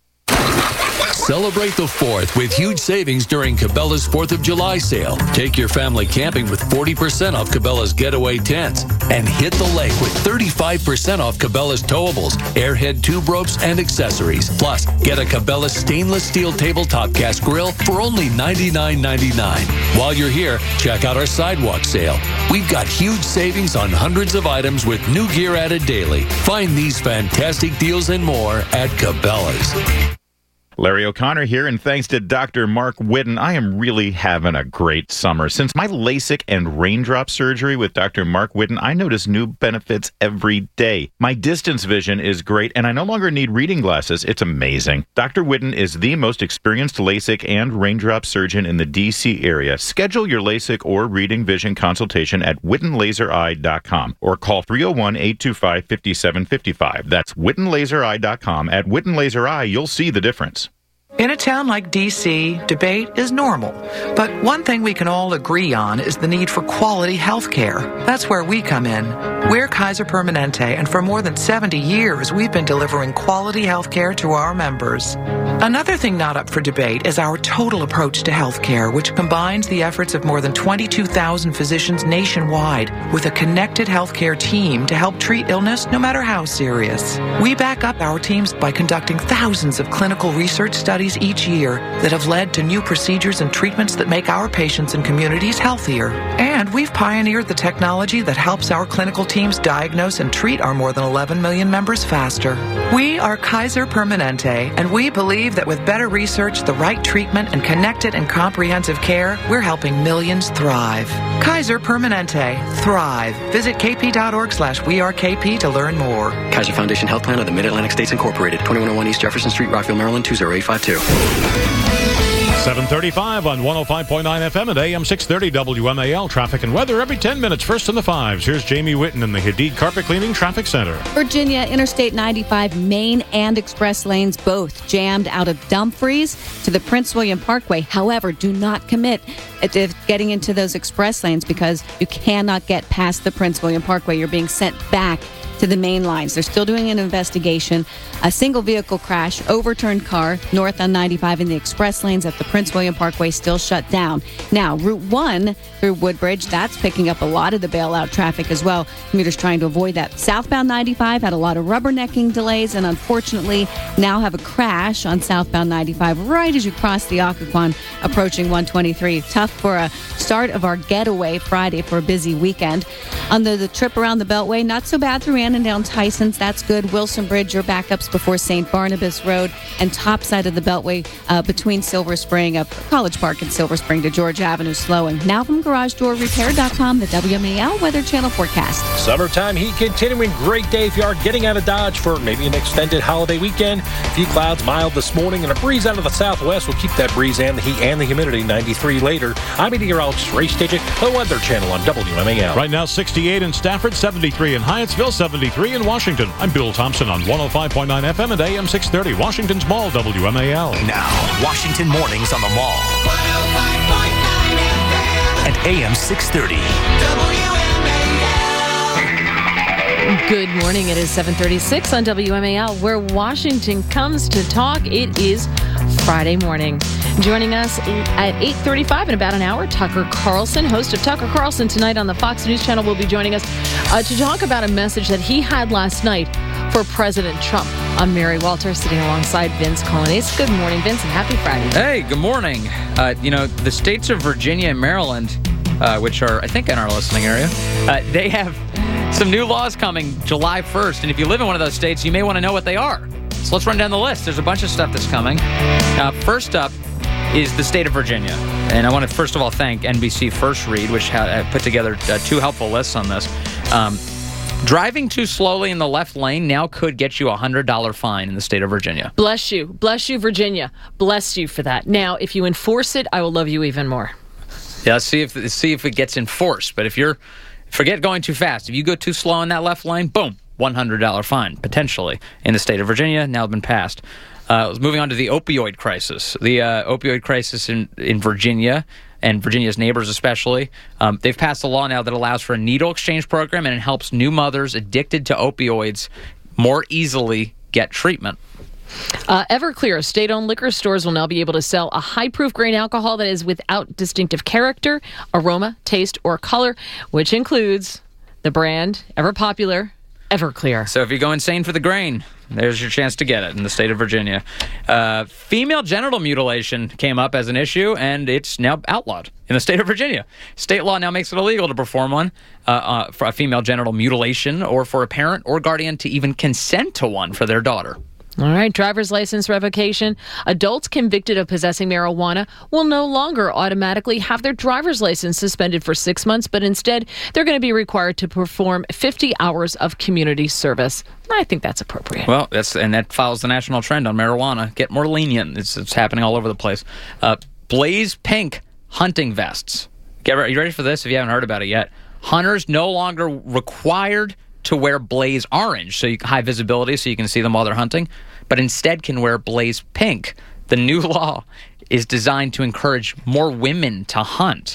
S26: Celebrate the 4th with huge savings during Cabela's 4th of July sale. Take your family camping with 40% off Cabela's Getaway tents. And hit the lake with 35% off Cabela's towables, airhead tube ropes, and accessories. Plus, get a Cabela's stainless steel tabletop gas grill for only $99.99. While you're here, check out our sidewalk sale. We've got huge savings on hundreds of items with new gear added daily. Find these fantastic deals and more at Cabela's.
S13: Larry O'Connor here, and thanks to Dr. Mark Whitten, I am really having a great summer. Since my LASIK and raindrop surgery with Dr. Mark Whitten, I notice new benefits every day. My distance vision is great, and I no longer need reading glasses. It's amazing. Dr. Whitten is the most experienced LASIK and raindrop surgeon in the D.C. area. Schedule your LASIK or reading vision consultation at WhittenLaserEye.com or call 301-825-5755. That's WhittenLaserEye.com. At Whitten Laser Eye, you'll see the difference.
S6: In a town like D.C., debate is normal. But one thing we can all agree on is the need for quality health care. That's where we come in. We're Kaiser Permanente, and for more than 70 years, we've been delivering quality health care to our members. Another thing not up for debate is our total approach to health care, which combines the efforts of more than 22,000 physicians nationwide with a connected health care team to help treat illness no matter how serious. We back up our teams by conducting thousands of clinical research studies each year that have led to new procedures and treatments that make our patients and communities healthier. And we've pioneered the technology that helps our clinical teams diagnose and treat our more than 11 million members faster. We are Kaiser Permanente, and we believe that with better research, the right treatment, and connected and comprehensive care, we're helping millions thrive. Kaiser Permanente. Thrive. Visit kp.org/wearekp to learn more.
S8: Kaiser Foundation Health Plan of the Mid-Atlantic States Incorporated, 2101 East Jefferson Street, Rockville, Maryland, 20852.
S4: 7:35 on 105.9 FM and AM 630 WMAL. Traffic and weather every 10 minutes. First in the fives. Here's Jamie Whitten in the Hadid Carpet Cleaning Traffic Center.
S5: Virginia Interstate 95 main and express lanes both jammed out of Dumfries to the Prince William Parkway. However, do not commit to getting into those express lanes because you cannot get past the Prince William Parkway. You're being sent back to the main lines. They're still doing an investigation. A single vehicle crash, overturned car north on 95 in the express lanes at the Prince William Parkway still shut down. Now, Route 1 through Woodbridge, that's picking up a lot of the bailout traffic as well. Commuters trying to avoid that. Southbound 95 had a lot of rubbernecking delays and unfortunately now have a crash on southbound 95 right as you cross the Occoquan approaching 123. Tough for a start of our getaway Friday for a busy weekend. On the trip around the Beltway, not so bad through Annandale, Tysons, that's good. Wilson Bridge, your backups before St. Barnabas Road and top side of the Beltway between Silver Spring, up College Park and Silver Spring to George Avenue slowing. Now from GarageDoorRepair.com, the WMAL Weather Channel forecast.
S11: Summertime heat continuing. Great day if you are getting out of Dodge for maybe an extended holiday weekend. A few clouds mild this morning and a breeze out of the southwest will keep that breeze and the heat and the humidity. 93 later. I'm meteorologist Ray Stidget, the Weather Channel on WMAL.
S4: Right now, 68 in Stafford, 73 in Hyattsville, 73 in Washington. I'm Bill Thompson on 105.9 FM and AM 630, Washington's Mall, WMAL.
S3: Now, Washington Mornings on the Mall. 105.9 FM and AM 630.
S16: Good morning. It is 7:36 on WMAL, where Washington comes to talk. It is Friday morning. Joining us at 8:35 in about an hour, Tucker Carlson, host of Tucker Carlson Tonight on the Fox News Channel, will be joining us to talk about a message that he had last night for President Trump. I'm Mary Walter, sitting alongside Vince Colonnese. Good morning, Vince, and happy Friday.
S14: Hey, good morning. The states of Virginia and Maryland, which are, I think, in our listening area, they have some new laws coming July 1st. And if you live in one of those states, you may want to know what they are. So let's run down the list. There's a bunch of stuff that's coming. First up is the state of Virginia. And I want to first of all thank NBC First Read, which put together two helpful lists on this. Driving too slowly in the left lane now could get you a $100 fine in the state of Virginia.
S16: Bless you. Bless you, Virginia. Bless you for that. Now, if you enforce it, I will love you even more.
S14: Yeah, see if it gets enforced. But forget going too fast. If you go too slow in that left lane, boom, $100 fine, potentially, in the state of Virginia, now been passed. Moving on to the opioid crisis. The opioid crisis in Virginia, and Virginia's neighbors especially, they've passed a law now that allows for a needle exchange program, and it helps new mothers addicted to opioids more easily get treatment.
S16: Everclear, state-owned liquor stores will now be able to sell a high-proof grain alcohol that is without distinctive character, aroma, taste, or color, which includes the brand ever-popular Everclear.
S14: So if you go insane for the grain, there's your chance to get it in the state of Virginia. Female genital mutilation came up as an issue, and it's now outlawed in the state of Virginia. State law now makes it illegal to perform one for a female genital mutilation or for a parent or guardian to even consent to one for their daughter.
S16: All right, driver's license revocation. Adults convicted of possessing marijuana will no longer automatically have their driver's license suspended for 6 months, but instead they're going to be required to perform 50 hours of community service. I think that's appropriate.
S14: Well, that follows the national trend on marijuana. Get more lenient. It's happening all over the place. Blaze pink hunting vests. Are you ready for this? If you haven't heard about it yet, hunters no longer required to wear blaze orange, so high visibility, so you can see them while they're hunting, but instead can wear blaze pink. The new law is designed to encourage more women to hunt.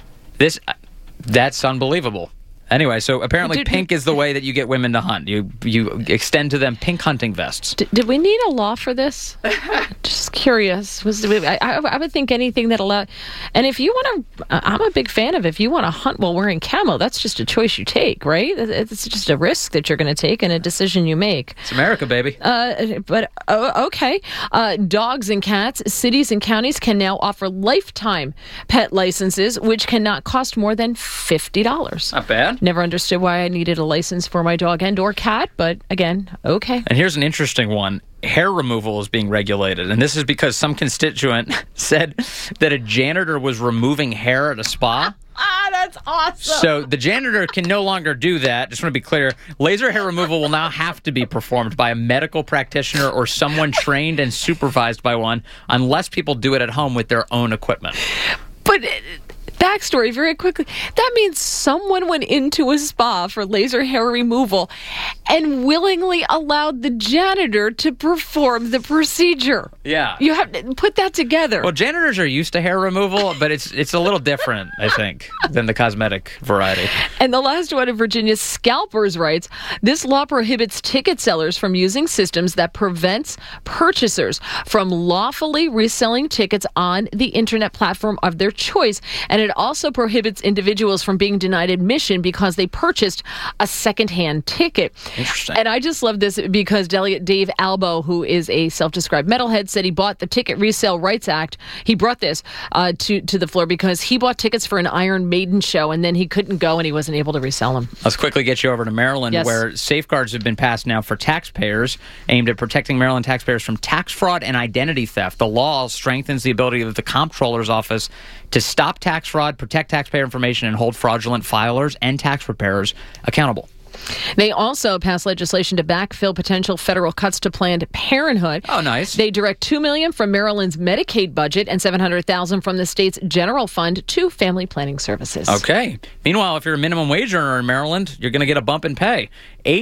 S14: That's unbelievable. Anyway, so apparently pink is the way that you get women to hunt. You extend to them pink hunting vests.
S16: Did we need a law for this? Just curious. I would think anything that allowed. And if you want to, I'm a big fan of if you want to hunt while wearing camo, that's just a choice you take, right? It's just a risk that you're going to take and a decision you make.
S14: It's America, baby.
S16: Okay. Dogs and cats, cities and counties can now offer lifetime pet licenses, which cannot cost more than $50.
S14: Not bad.
S16: Never understood why I needed a license for my dog and or cat, but again, okay.
S14: And here's an interesting one. Hair removal is being regulated, and this is because some constituent said that a janitor was removing hair at a spa.
S16: That's awesome.
S14: So the janitor can no longer do that. Just want to be clear. Laser hair removal will now have to be performed by a medical practitioner or someone trained and supervised by one, unless people do it at home with their own equipment.
S16: But backstory very quickly. That means someone went into a spa for laser hair removal and willingly allowed the janitor to perform the procedure.
S14: Yeah.
S16: You have to put that together.
S14: Well, janitors are used to hair removal, but it's a little different, I think, than the cosmetic variety.
S16: And the last one in Virginia, Scalpers writes, this law prohibits ticket sellers from using systems that prevents purchasers from lawfully reselling tickets on the internet platform of their choice. And it also prohibits individuals from being denied admission because they purchased a secondhand ticket.
S14: Interesting.
S16: And I just love this because Delegate Dave Albo, who is a self-described metalhead, said he bought the Ticket Resale Rights Act. He brought this to the floor because he bought tickets for an Iron Maiden show, and then he couldn't go and he wasn't able to resell them.
S14: Let's quickly get you over to Maryland,
S16: Yes.
S14: where safeguards have been passed now for taxpayers aimed at protecting Maryland taxpayers from tax fraud and identity theft. The law strengthens the ability of the Comptroller's Office to stop tax fraud, protect taxpayer information, and hold fraudulent filers and tax preparers accountable.
S16: They also passed legislation to backfill potential federal cuts to Planned Parenthood.
S14: Oh, nice.
S16: They direct $2 million from Maryland's Medicaid budget and $700,000 from the state's general fund to family planning services.
S14: Okay. Meanwhile, if you're a minimum wage earner in Maryland, you're going to get a bump in pay.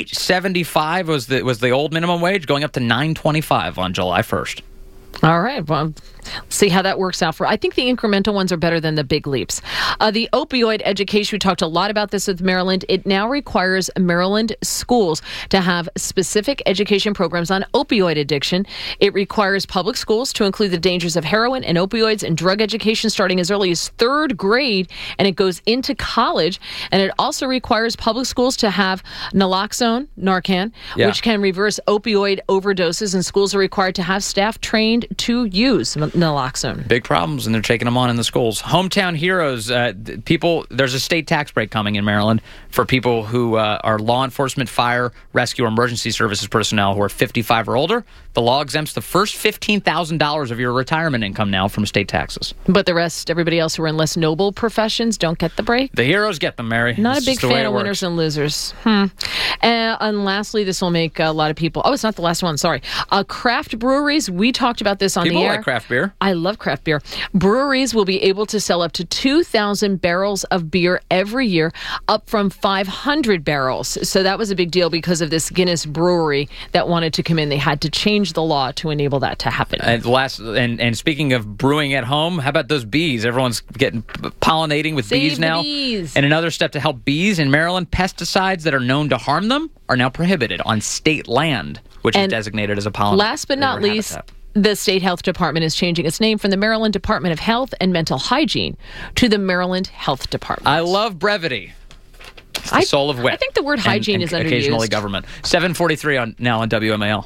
S14: $8.75 was the old minimum wage, going up to $9.25 on July 1st.
S16: All right. Well, see how that works out for. I think the incremental ones are better than the big leaps. The opioid education, we talked a lot about this with Maryland. It now requires Maryland schools to have specific education programs on opioid addiction. It requires public schools to include the dangers of heroin and opioids and drug education starting as early as third grade, and it goes into college. And it also requires public schools to have naloxone, Narcan, which can reverse opioid overdoses, and schools are required to have staff trained to use naloxone.
S14: Big problems, and they're taking them on in the schools. Hometown heroes, there's a state tax break coming in Maryland for people who are law enforcement, fire, rescue, or emergency services personnel who are 55 or older. The law exempts the first $15,000 of your retirement income now from state taxes.
S16: But the rest, everybody else who are in less noble professions, don't get the break?
S14: The heroes get them, Mary.
S16: Not a big fan of winners and losers. And lastly, this will make a lot of people... Oh, it's not the last one, sorry. Craft breweries, we talked about this on
S14: people
S16: the air.
S14: People like craft beer.
S16: I love craft beer. Breweries will be able to sell up to 2,000 barrels of beer every year, up from 500 barrels. So that was a big deal because of this Guinness brewery that wanted to come in. They had to change the law to enable that to happen.
S14: And speaking of brewing at home, how about those bees? Everyone's getting pollinating with bees now.
S16: Bees.
S14: And another step to help bees in Maryland, pesticides that are known to harm them are now prohibited on state land, which is designated as a pollinator.
S16: Last but not least,
S14: habitat.
S16: The State Health Department is changing its name from the Maryland Department of Health and Mental Hygiene to the Maryland Health Department.
S14: I love brevity. It's the soul of wit.
S16: I think the word hygiene is underused.
S14: Occasionally government. 7:43 now on WMAL.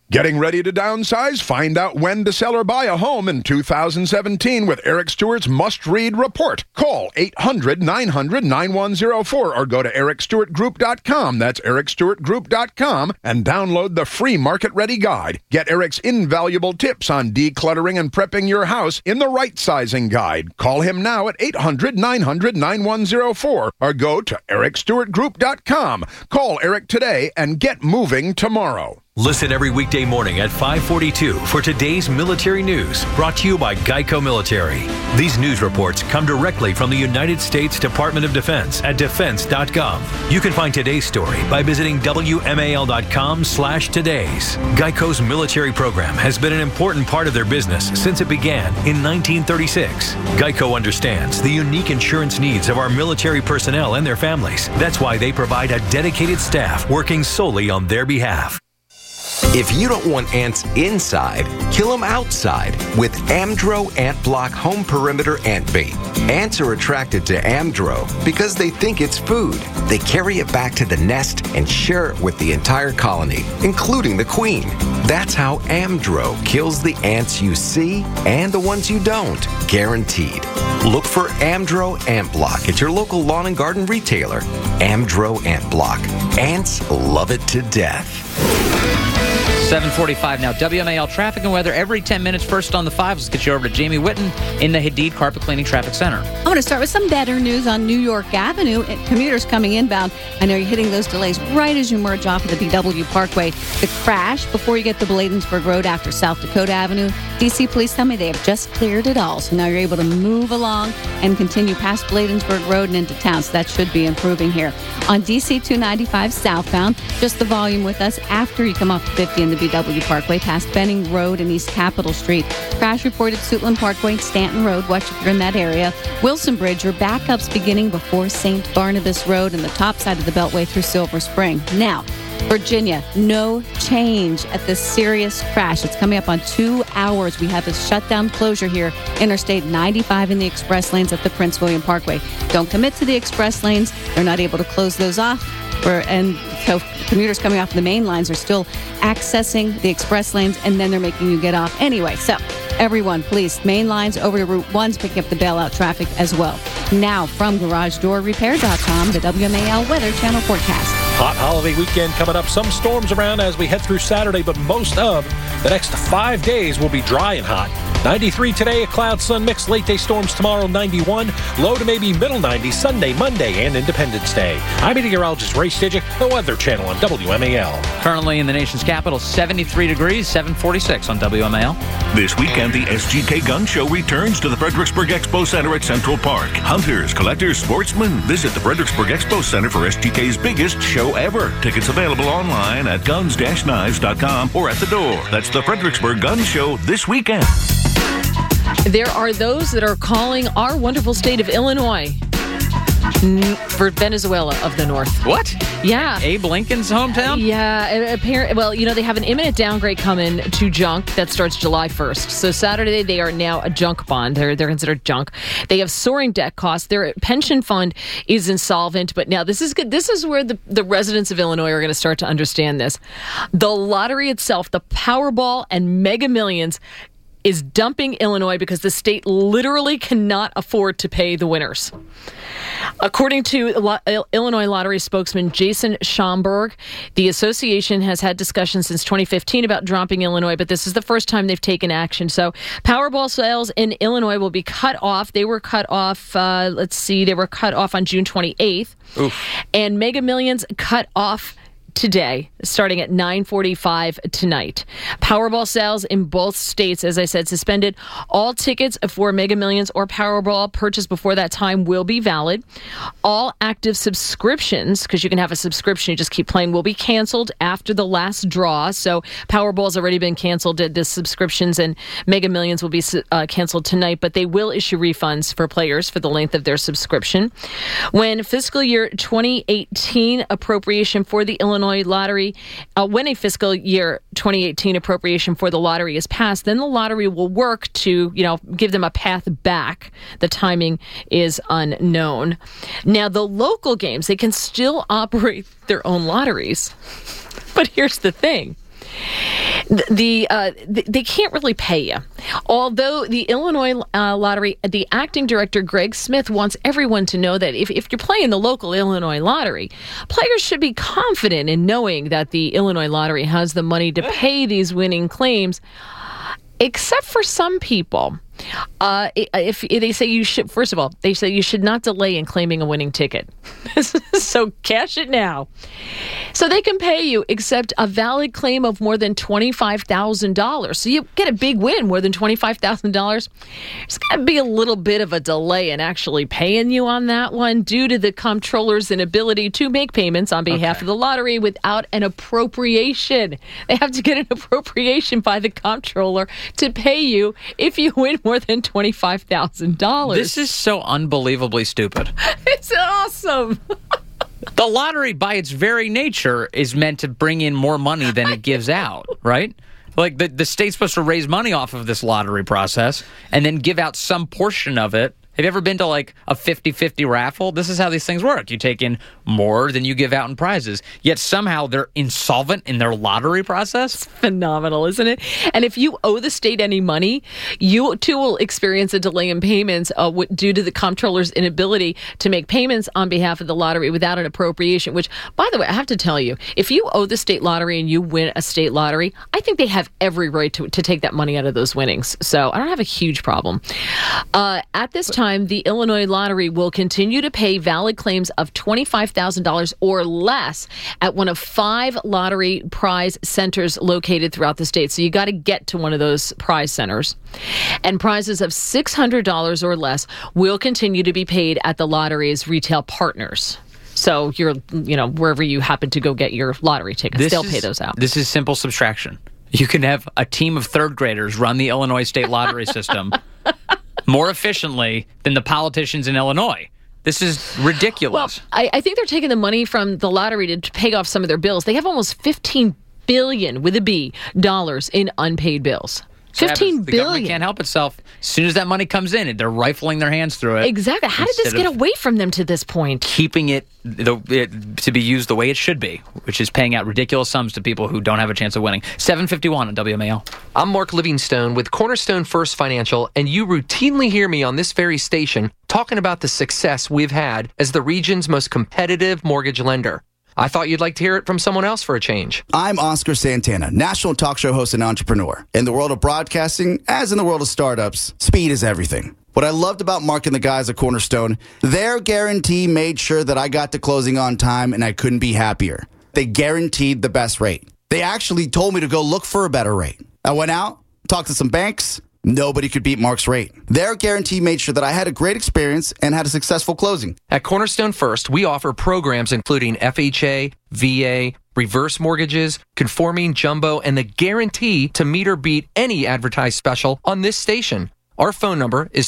S9: Getting ready to downsize? Find out when to sell or buy a home in 2017 with Eric Stewart's must-read report. Call 800-900-9104 or go to ericstewartgroup.com. That's ericstewartgroup.com and download the free market-ready guide. Get Eric's invaluable tips on decluttering and prepping your house in the right sizing guide. Call him now at 800-900-9104 or go to ericstewartgroup.com. Call Eric today and get moving tomorrow.
S1: Listen every weekday morning at 5:42 for today's military news, brought to you by Geico Military. These news reports come directly from the United States Department of Defense at defense.gov. You can find today's story by visiting WMAL.com/todays. Geico's military program has been an important part of their business since it began in 1936. Geico understands the unique insurance needs of our military personnel and their families. That's why they provide a dedicated staff working solely on their behalf.
S10: If you don't want ants inside, kill them outside with Amdro Ant Block Home Perimeter Ant Bait. Ants are attracted to Amdro because they think it's food. They carry it back to the nest and share it with the entire colony, including the queen. That's how Amdro kills the ants you see and the ones you don't, guaranteed. Look for Amdro Ant Block at your local lawn and garden retailer. Amdro Ant Block. Ants love it to death.
S14: 7:45 now. WMAL traffic and weather every 10 minutes. First on the 5. Let's get you over to Jamie Whitten in the Hadid Carpet Cleaning Traffic Center.
S5: I want to start with some better news on New York Avenue. Commuters coming inbound, I know you're hitting those delays right as you merge off of the BW Parkway. The crash before you get to Bladensburg Road after South Dakota Avenue. DC police tell me they have just cleared it all. So now you're able to move along and continue past Bladensburg Road and into town. So that should be improving here. On DC 295 southbound, just the volume with us after you come off 50 in the BW Parkway past Benning Road and East Capitol Street. Crash reported Suitland Parkway, Stanton Road. Watch if you're in that area. Wilson Bridge, your backups beginning before St. Barnabas Road and the top side of the Beltway through Silver Spring. Now, Virginia, no change at this serious crash. It's coming up on 2 hours. We have a shutdown closure here. Interstate 95 in the express lanes at the Prince William Parkway. Don't commit to the express lanes. They're not able to close those off. And so commuters coming off the main lines are still accessing the express lanes, and then they're making you get off anyway. So everyone, please, main lines over to Route 1's picking up the bailout traffic as well. Now, from GarageDoorRepair.com, the WMAL Weather Channel forecast.
S11: Hot holiday weekend coming up. Some storms around as we head through Saturday, but most of the next 5 days will be dry and hot. 93 today, a cloud-sun mix. Late day storms tomorrow, 91. Low to maybe middle 90s Sunday, Monday, and Independence Day. I'm meteorologist Ray Stidgick, the Weather Channel on WMAL.
S14: Currently in the nation's capital, 73 degrees, 746 on WMAL.
S3: This weekend, the SGK Gun Show returns to the Fredericksburg Expo Center at Central Park. Hunters, collectors, sportsmen, visit the Fredericksburg Expo Center for SGK's biggest show ever. Tickets available online at guns-knives.com or at the door. That's the Fredericksburg Gun Show this weekend.
S16: There are those that are calling our wonderful state of Illinois for Venezuela of the North.
S14: What?
S16: Yeah.
S14: Abe Lincoln's hometown?
S16: Yeah. Well, they have an imminent downgrade coming to junk that starts July 1st. So Saturday, they are now a junk bond. They're considered junk. They have soaring debt costs. Their pension fund is insolvent. But now this is good. This is where the residents of Illinois are going to start to understand this. The lottery itself, the Powerball and Mega Millions, is dumping Illinois because the state literally cannot afford to pay the winners. According to Illinois Lottery spokesman Jason Schomburg, the association has had discussions since 2015 about dropping Illinois, but this is the first time they've taken action. So Powerball sales in Illinois will be cut off. They were cut off, they were cut off on June 28th. Oof. And Mega Millions cut off today, starting at 9:45 tonight. Powerball sales in both states, as I said, suspended. All tickets for Mega Millions or Powerball purchased before that time will be valid. All active subscriptions, because you can have a subscription, you just keep playing, will be canceled after the last draw. So Powerball's already been canceled. The subscriptions and Mega Millions will be canceled tonight, but they will issue refunds for players for the length of their subscription. When fiscal year 2018 appropriation for the Illinois Lottery, when a fiscal year 2018 appropriation for the lottery is passed, then the lottery will work to, give them a path back. The timing is unknown. Now, the local games, they can still operate their own lotteries. But here's the thing. They can't really pay you. Although the Illinois Lottery, the acting director, Greg Smith, wants everyone to know that if you're playing the local Illinois Lottery, players should be confident in knowing that the Illinois Lottery has the money to pay these winning claims, except for some people. If they say you should, first of all, they say you should not delay in claiming a winning ticket. So cash it now. So they can pay you, except a valid claim of more than $25,000. So you get a big win, more than $25,000. There's got to be a little bit of a delay in actually paying you on that one due to the comptroller's inability to make payments on behalf of the lottery without an appropriation. They have to get an appropriation by the comptroller to pay you if you win more than $25,000.
S14: This is so unbelievably stupid.
S16: It's awesome.
S14: The lottery, by its very nature, is meant to bring in more money than it gives out, right? Like, the state's supposed to raise money off of this lottery process and then give out some portion of it. Have you ever been to, like, a 50-50 raffle? This is how these things work. You take in more than you give out in prizes. Yet somehow they're insolvent in their lottery process.
S16: It's phenomenal, isn't it? And if you owe the state any money, you, too, will experience a delay in payments due to the comptroller's inability to make payments on behalf of the lottery without an appropriation, which, by the way, I have to tell you, if you owe the state lottery and you win a state lottery, I think they have every right to take that money out of those winnings. So I don't have a huge problem. At this time, the Illinois Lottery will continue to pay valid claims of $25,000 or less at one of 5 lottery prize centers located throughout the state. So you got to get to one of those prize centers. And prizes of $600 or less will continue to be paid at the lottery's retail partners. So you're, wherever you happen to go get your lottery tickets, they'll pay those out.
S14: This is simple subtraction. You can have a team of third graders run the Illinois state lottery system more efficiently than the politicians in Illinois. This is ridiculous.
S16: Well, I think they're taking the money from the lottery to pay off some of their bills. They have almost $15 billion, with a B, dollars in unpaid bills. $15 billion.
S14: The government can't help itself. As soon as that money comes in, they're rifling their hands through it.
S16: Exactly. How did this get away from them to this point?
S14: Keeping it to be used the way it should be, which is paying out ridiculous sums to people who don't have a chance of winning. 7:51 on WMAL.
S12: I'm Mark Livingstone with Cornerstone First Financial, and you routinely hear me on this very station talking about the success we've had as the region's most competitive mortgage lender. I thought you'd like to hear it from someone else for a change.
S15: I'm Oscar Santana, national talk show host and entrepreneur. In the world of broadcasting, as in the world of startups, speed is everything. What I loved about Mark and the guys at Cornerstone, their guarantee made sure that I got to closing on time and I couldn't be happier. They guaranteed the best rate. They actually told me to go look for a better rate. I went out, talked to some banks. Nobody could beat Mark's rate. Their guarantee made sure that I had a great experience and had a successful closing.
S12: At Cornerstone First, we offer programs including FHA, VA, reverse mortgages, conforming jumbo, and the guarantee to meet or beat any advertised special on this station. Our phone number is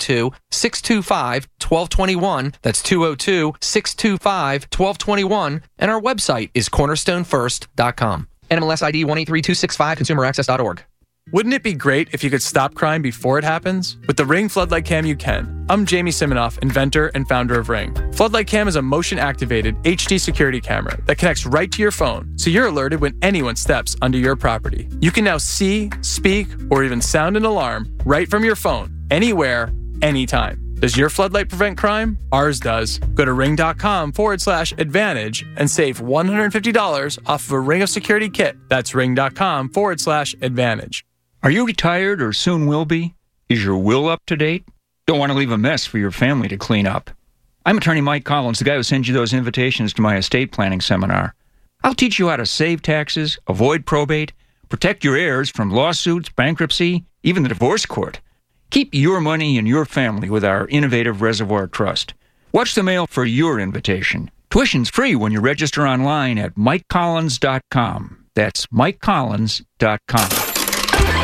S12: 202-625-1221. That's 202-625-1221. And our website is cornerstonefirst.com. NMLS ID 183265, consumeraccess.org.
S18: Wouldn't it be great if you could stop crime before it happens? With the Ring Floodlight Cam, you can. I'm Jamie Siminoff, inventor and founder of Ring. Floodlight Cam is a motion-activated HD security camera that connects right to your phone, so you're alerted when anyone steps onto your property. You can now see, speak, or even sound an alarm right from your phone, anywhere, anytime. Does your floodlight prevent crime? Ours does. Go to ring.com/advantage and save $150 off of a Ring of Security kit. That's ring.com/advantage.
S19: Are you retired or soon will be? Is your will up to date? Don't want to leave a mess for your family to clean up. I'm attorney Mike Collins, the guy who sends you those invitations to my estate planning seminar. I'll teach you how to save taxes, avoid probate, protect your heirs from lawsuits, bankruptcy, even the divorce court. Keep your money in your family with our innovative Reservoir Trust. Watch the mail for your invitation. Tuition's free when you register online at MikeCollins.com. That's MikeCollins.com.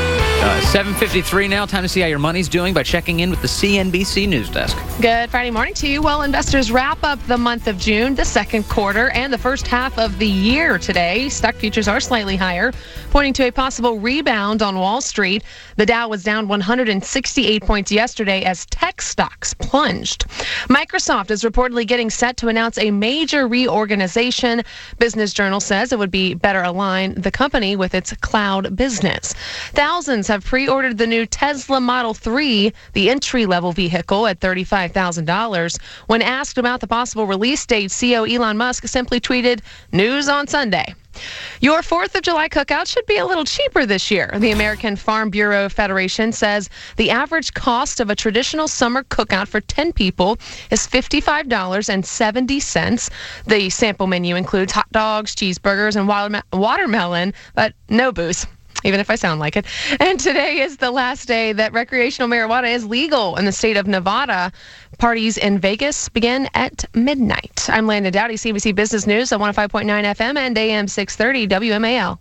S14: 7:53 now. Time to see how your money's doing by checking in with the CNBC News Desk.
S2: Good Friday morning to you. Well, investors wrap up the month of June, the second quarter, and the first half of the year today. Stock futures are slightly higher, pointing to a possible rebound on Wall Street. The Dow was down 168 points yesterday as tech stocks plunged. Microsoft is reportedly getting set to announce a major reorganization. Business Journal says it would be better align the company with its cloud business. Thousands have pre-ordered the new Tesla Model 3, the entry-level vehicle, at $35,000. When asked about the possible release date, CEO Elon Musk simply tweeted, "News on Sunday." Your 4th of July cookout should be a little cheaper this year. The American Farm Bureau Federation says the average cost of a traditional summer cookout for 10 people is $55.70. The sample menu includes hot dogs, cheeseburgers, and watermelon, but no booze, even if I sound like it. And today is the last day that recreational marijuana is legal in the state of Nevada. Parties in Vegas begin at midnight. I'm Landon Dowdy, CBC Business News on 105.9 FM and AM 630 WMAL.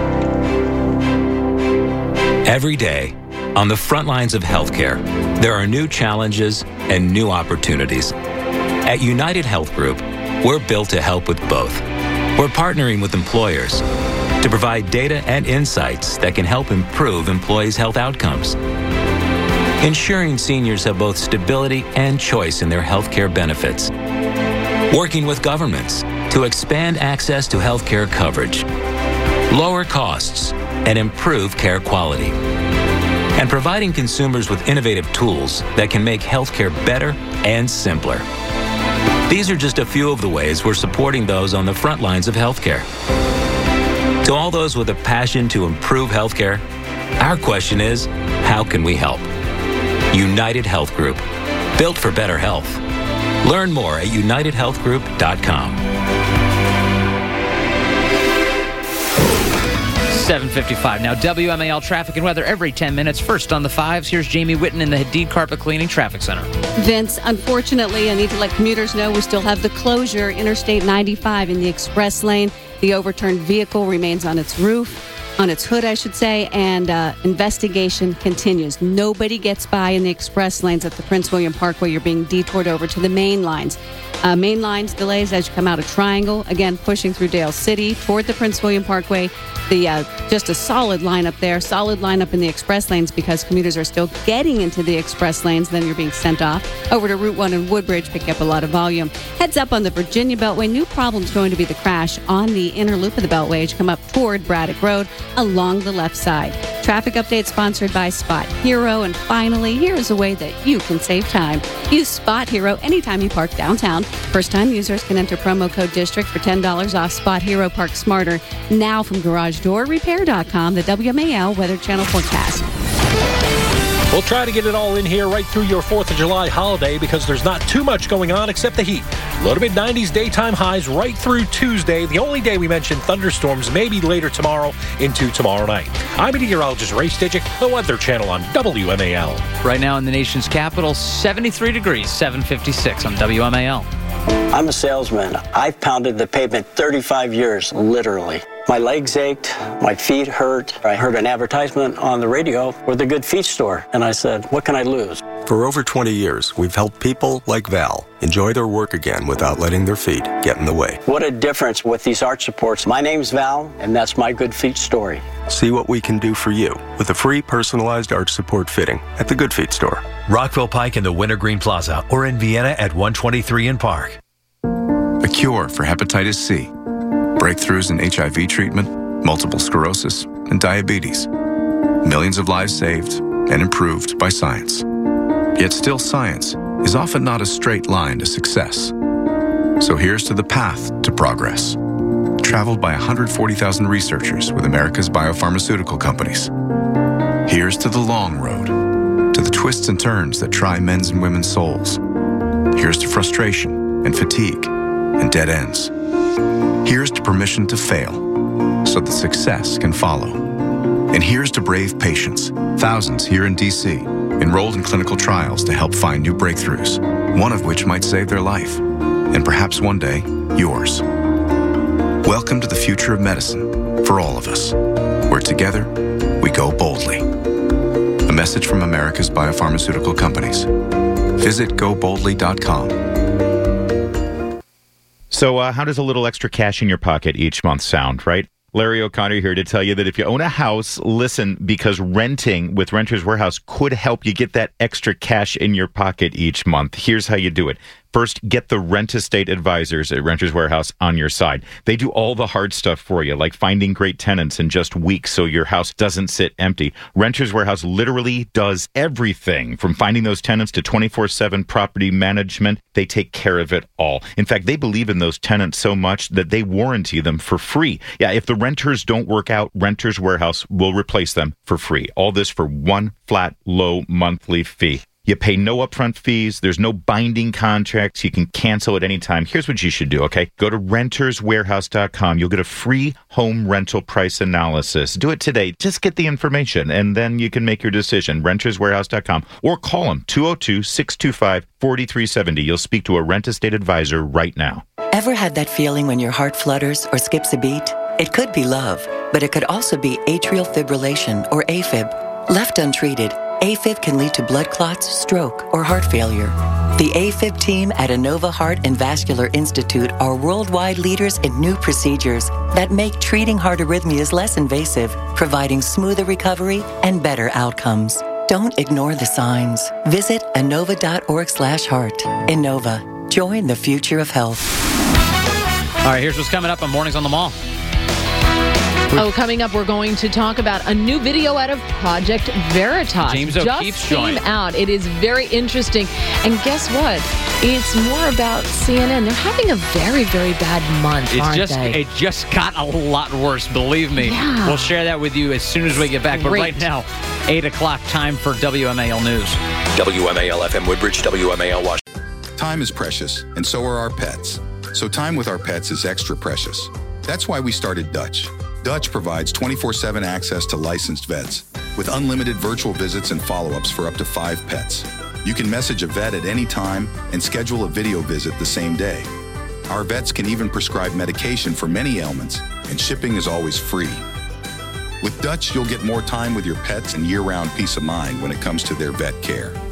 S17: Every day, on the front lines of healthcare, there are new challenges and new opportunities. At United Health Group, we're built to help with both. We're partnering with employers to provide data and insights that can help improve employees' health outcomes. Ensuring seniors have both stability and choice in their healthcare benefits. Working with governments to expand access to healthcare coverage, lower costs, and improve care quality. And providing consumers with innovative tools that can make healthcare better and simpler. These are just a few of the ways we're supporting those on the front lines of healthcare. To all those with a passion to improve healthcare, our question is, how can we help? United Health Group, built for better health. Learn more at unitedhealthgroup.com.
S14: 7:55 now. WMAL traffic and weather every 10 minutes. First on the 5s, here's Jamie Whitten in the Hadid Carpet Cleaning Traffic Center.
S5: Vince, unfortunately, I need to let commuters know we still have the closure. Interstate 95 in the express lane. The overturned vehicle remains on its roof. On its hood, I should say, and investigation continues. Nobody gets by in the express lanes at the Prince William Parkway. You're being detoured over to the main lines. Main lines delays as you come out of Triangle. Again, pushing through Dale City toward the Prince William Parkway. Just a solid lineup there. Solid lineup in the express lanes because commuters are still getting into the express lanes. Then you're being sent off over to Route 1 in Woodbridge, picking up a lot of volume. Heads up on the Virginia Beltway. New problem's going to be the crash on the inner loop of the Beltway as you come up toward Braddock Road along the left side. Traffic update sponsored by Spot Hero. And finally, here's a way that you can save time. Use Spot Hero anytime you park downtown. First-time users can enter promo code DISTRICT for $10 off Spot Hero Park Smarter. Now from GarageDoorRepair.com, the WMAL Weather Channel forecast.
S11: We'll try to get it all in here right through your 4th of July holiday because there's not too much going on except the heat. Low to mid-90s daytime highs right through Tuesday. The only day we mentioned thunderstorms maybe later tomorrow into tomorrow night. I'm meteorologist Ray Stidgick, the Weather Channel on WMAL.
S14: Right now in the nation's capital, 73 degrees, 7:56 on WMAL.
S20: I'm a salesman. I've pounded the pavement 35 years, literally. My legs ached, my feet hurt. I heard an advertisement on the radio for the Good Feet store, and I said, what can I lose?
S21: For over 20 years, we've helped people like Val enjoy their work again without letting their feet get in the way.
S20: What a difference with these arch supports. My name's Val, and that's my Good Feet story.
S21: See what we can do for you with a free personalized arch support fitting at the Good Feet store.
S1: Rockville Pike in the Wintergreen Plaza or in Vienna at 123 in Park.
S22: A cure for hepatitis C. Breakthroughs in HIV treatment, multiple sclerosis, and diabetes. Millions of lives saved and improved by science. Yet still science is often not a straight line to success. So here's to the path to progress. Traveled by 140,000 researchers with America's biopharmaceutical companies. Here's to the long road, to the twists and turns that try men's and women's souls. Here's to frustration and fatigue and dead ends. Here's to permission to fail, so that success can follow. And here's to brave patients, thousands here in D.C., enrolled in clinical trials to help find new breakthroughs, one of which might save their life, and perhaps one day, yours. Welcome to the future of medicine for all of us, where together we go boldly. A message from America's biopharmaceutical companies. Visit goboldly.com.
S7: So how does a little extra cash in your pocket each month sound, right? Larry O'Connor here to tell you that if you own a house, listen, because renting with Renters Warehouse could help you get that extra cash in your pocket each month. Here's how you do it. First, get the Rent Estate advisors at Renters Warehouse on your side. They do all the hard stuff for you, like finding great tenants in just weeks so your house doesn't sit empty. Renters Warehouse literally does everything from finding those tenants to 24/7 property management. They take care of it all. In fact, they believe in those tenants so much that they warranty them for free. Yeah, if the renters don't work out, Renters Warehouse will replace them for free. All this for one flat, low monthly fee. You pay no upfront fees. There's no binding contracts. You can cancel at any time. Here's what you should do, okay? Go to renterswarehouse.com. You'll get a free home rental price analysis. Do it today. Just get the information, and then you can make your decision. Renterswarehouse.com, or call them, 202-625-4370. You'll speak to a Rent Estate advisor right now.
S13: Ever had that feeling when your heart flutters or skips a beat? It could be love, but it could also be atrial fibrillation, or AFib. Left untreated, AFib can lead to blood clots, stroke, or heart failure. The AFib team at Inova Heart and Vascular Institute are worldwide leaders in new procedures that make treating heart arrhythmias less invasive, providing smoother recovery and better outcomes. Don't ignore the signs. Visit inova.org/heart. Inova. Join the future of health.
S14: All right, here's what's coming up on Mornings on the Mall.
S16: Coming up, we're going to talk about a new video out of Project Veritas.
S14: James O'Keefe's
S16: came out. It is very interesting. And guess what? It's more about CNN. They're having a very, very bad month, aren't they?
S14: It just got a lot worse, believe me.
S16: Yeah.
S14: We'll share that with you as soon as we get back. But right now, 8 o'clock, time for WMAL News.
S3: WMAL FM Woodbridge, WMAL Washington.
S22: Time is precious, and so are our pets. So time with our pets is extra precious. That's why we started Dutch. Dutch provides 24/7 access to licensed vets with unlimited virtual visits and follow-ups for up to 5 pets. You can message a vet at any time and schedule a video visit the same day. Our vets can even prescribe medication for many ailments, and shipping is always free. With Dutch, you'll get more time with your pets and year-round peace of mind when it comes to their vet care.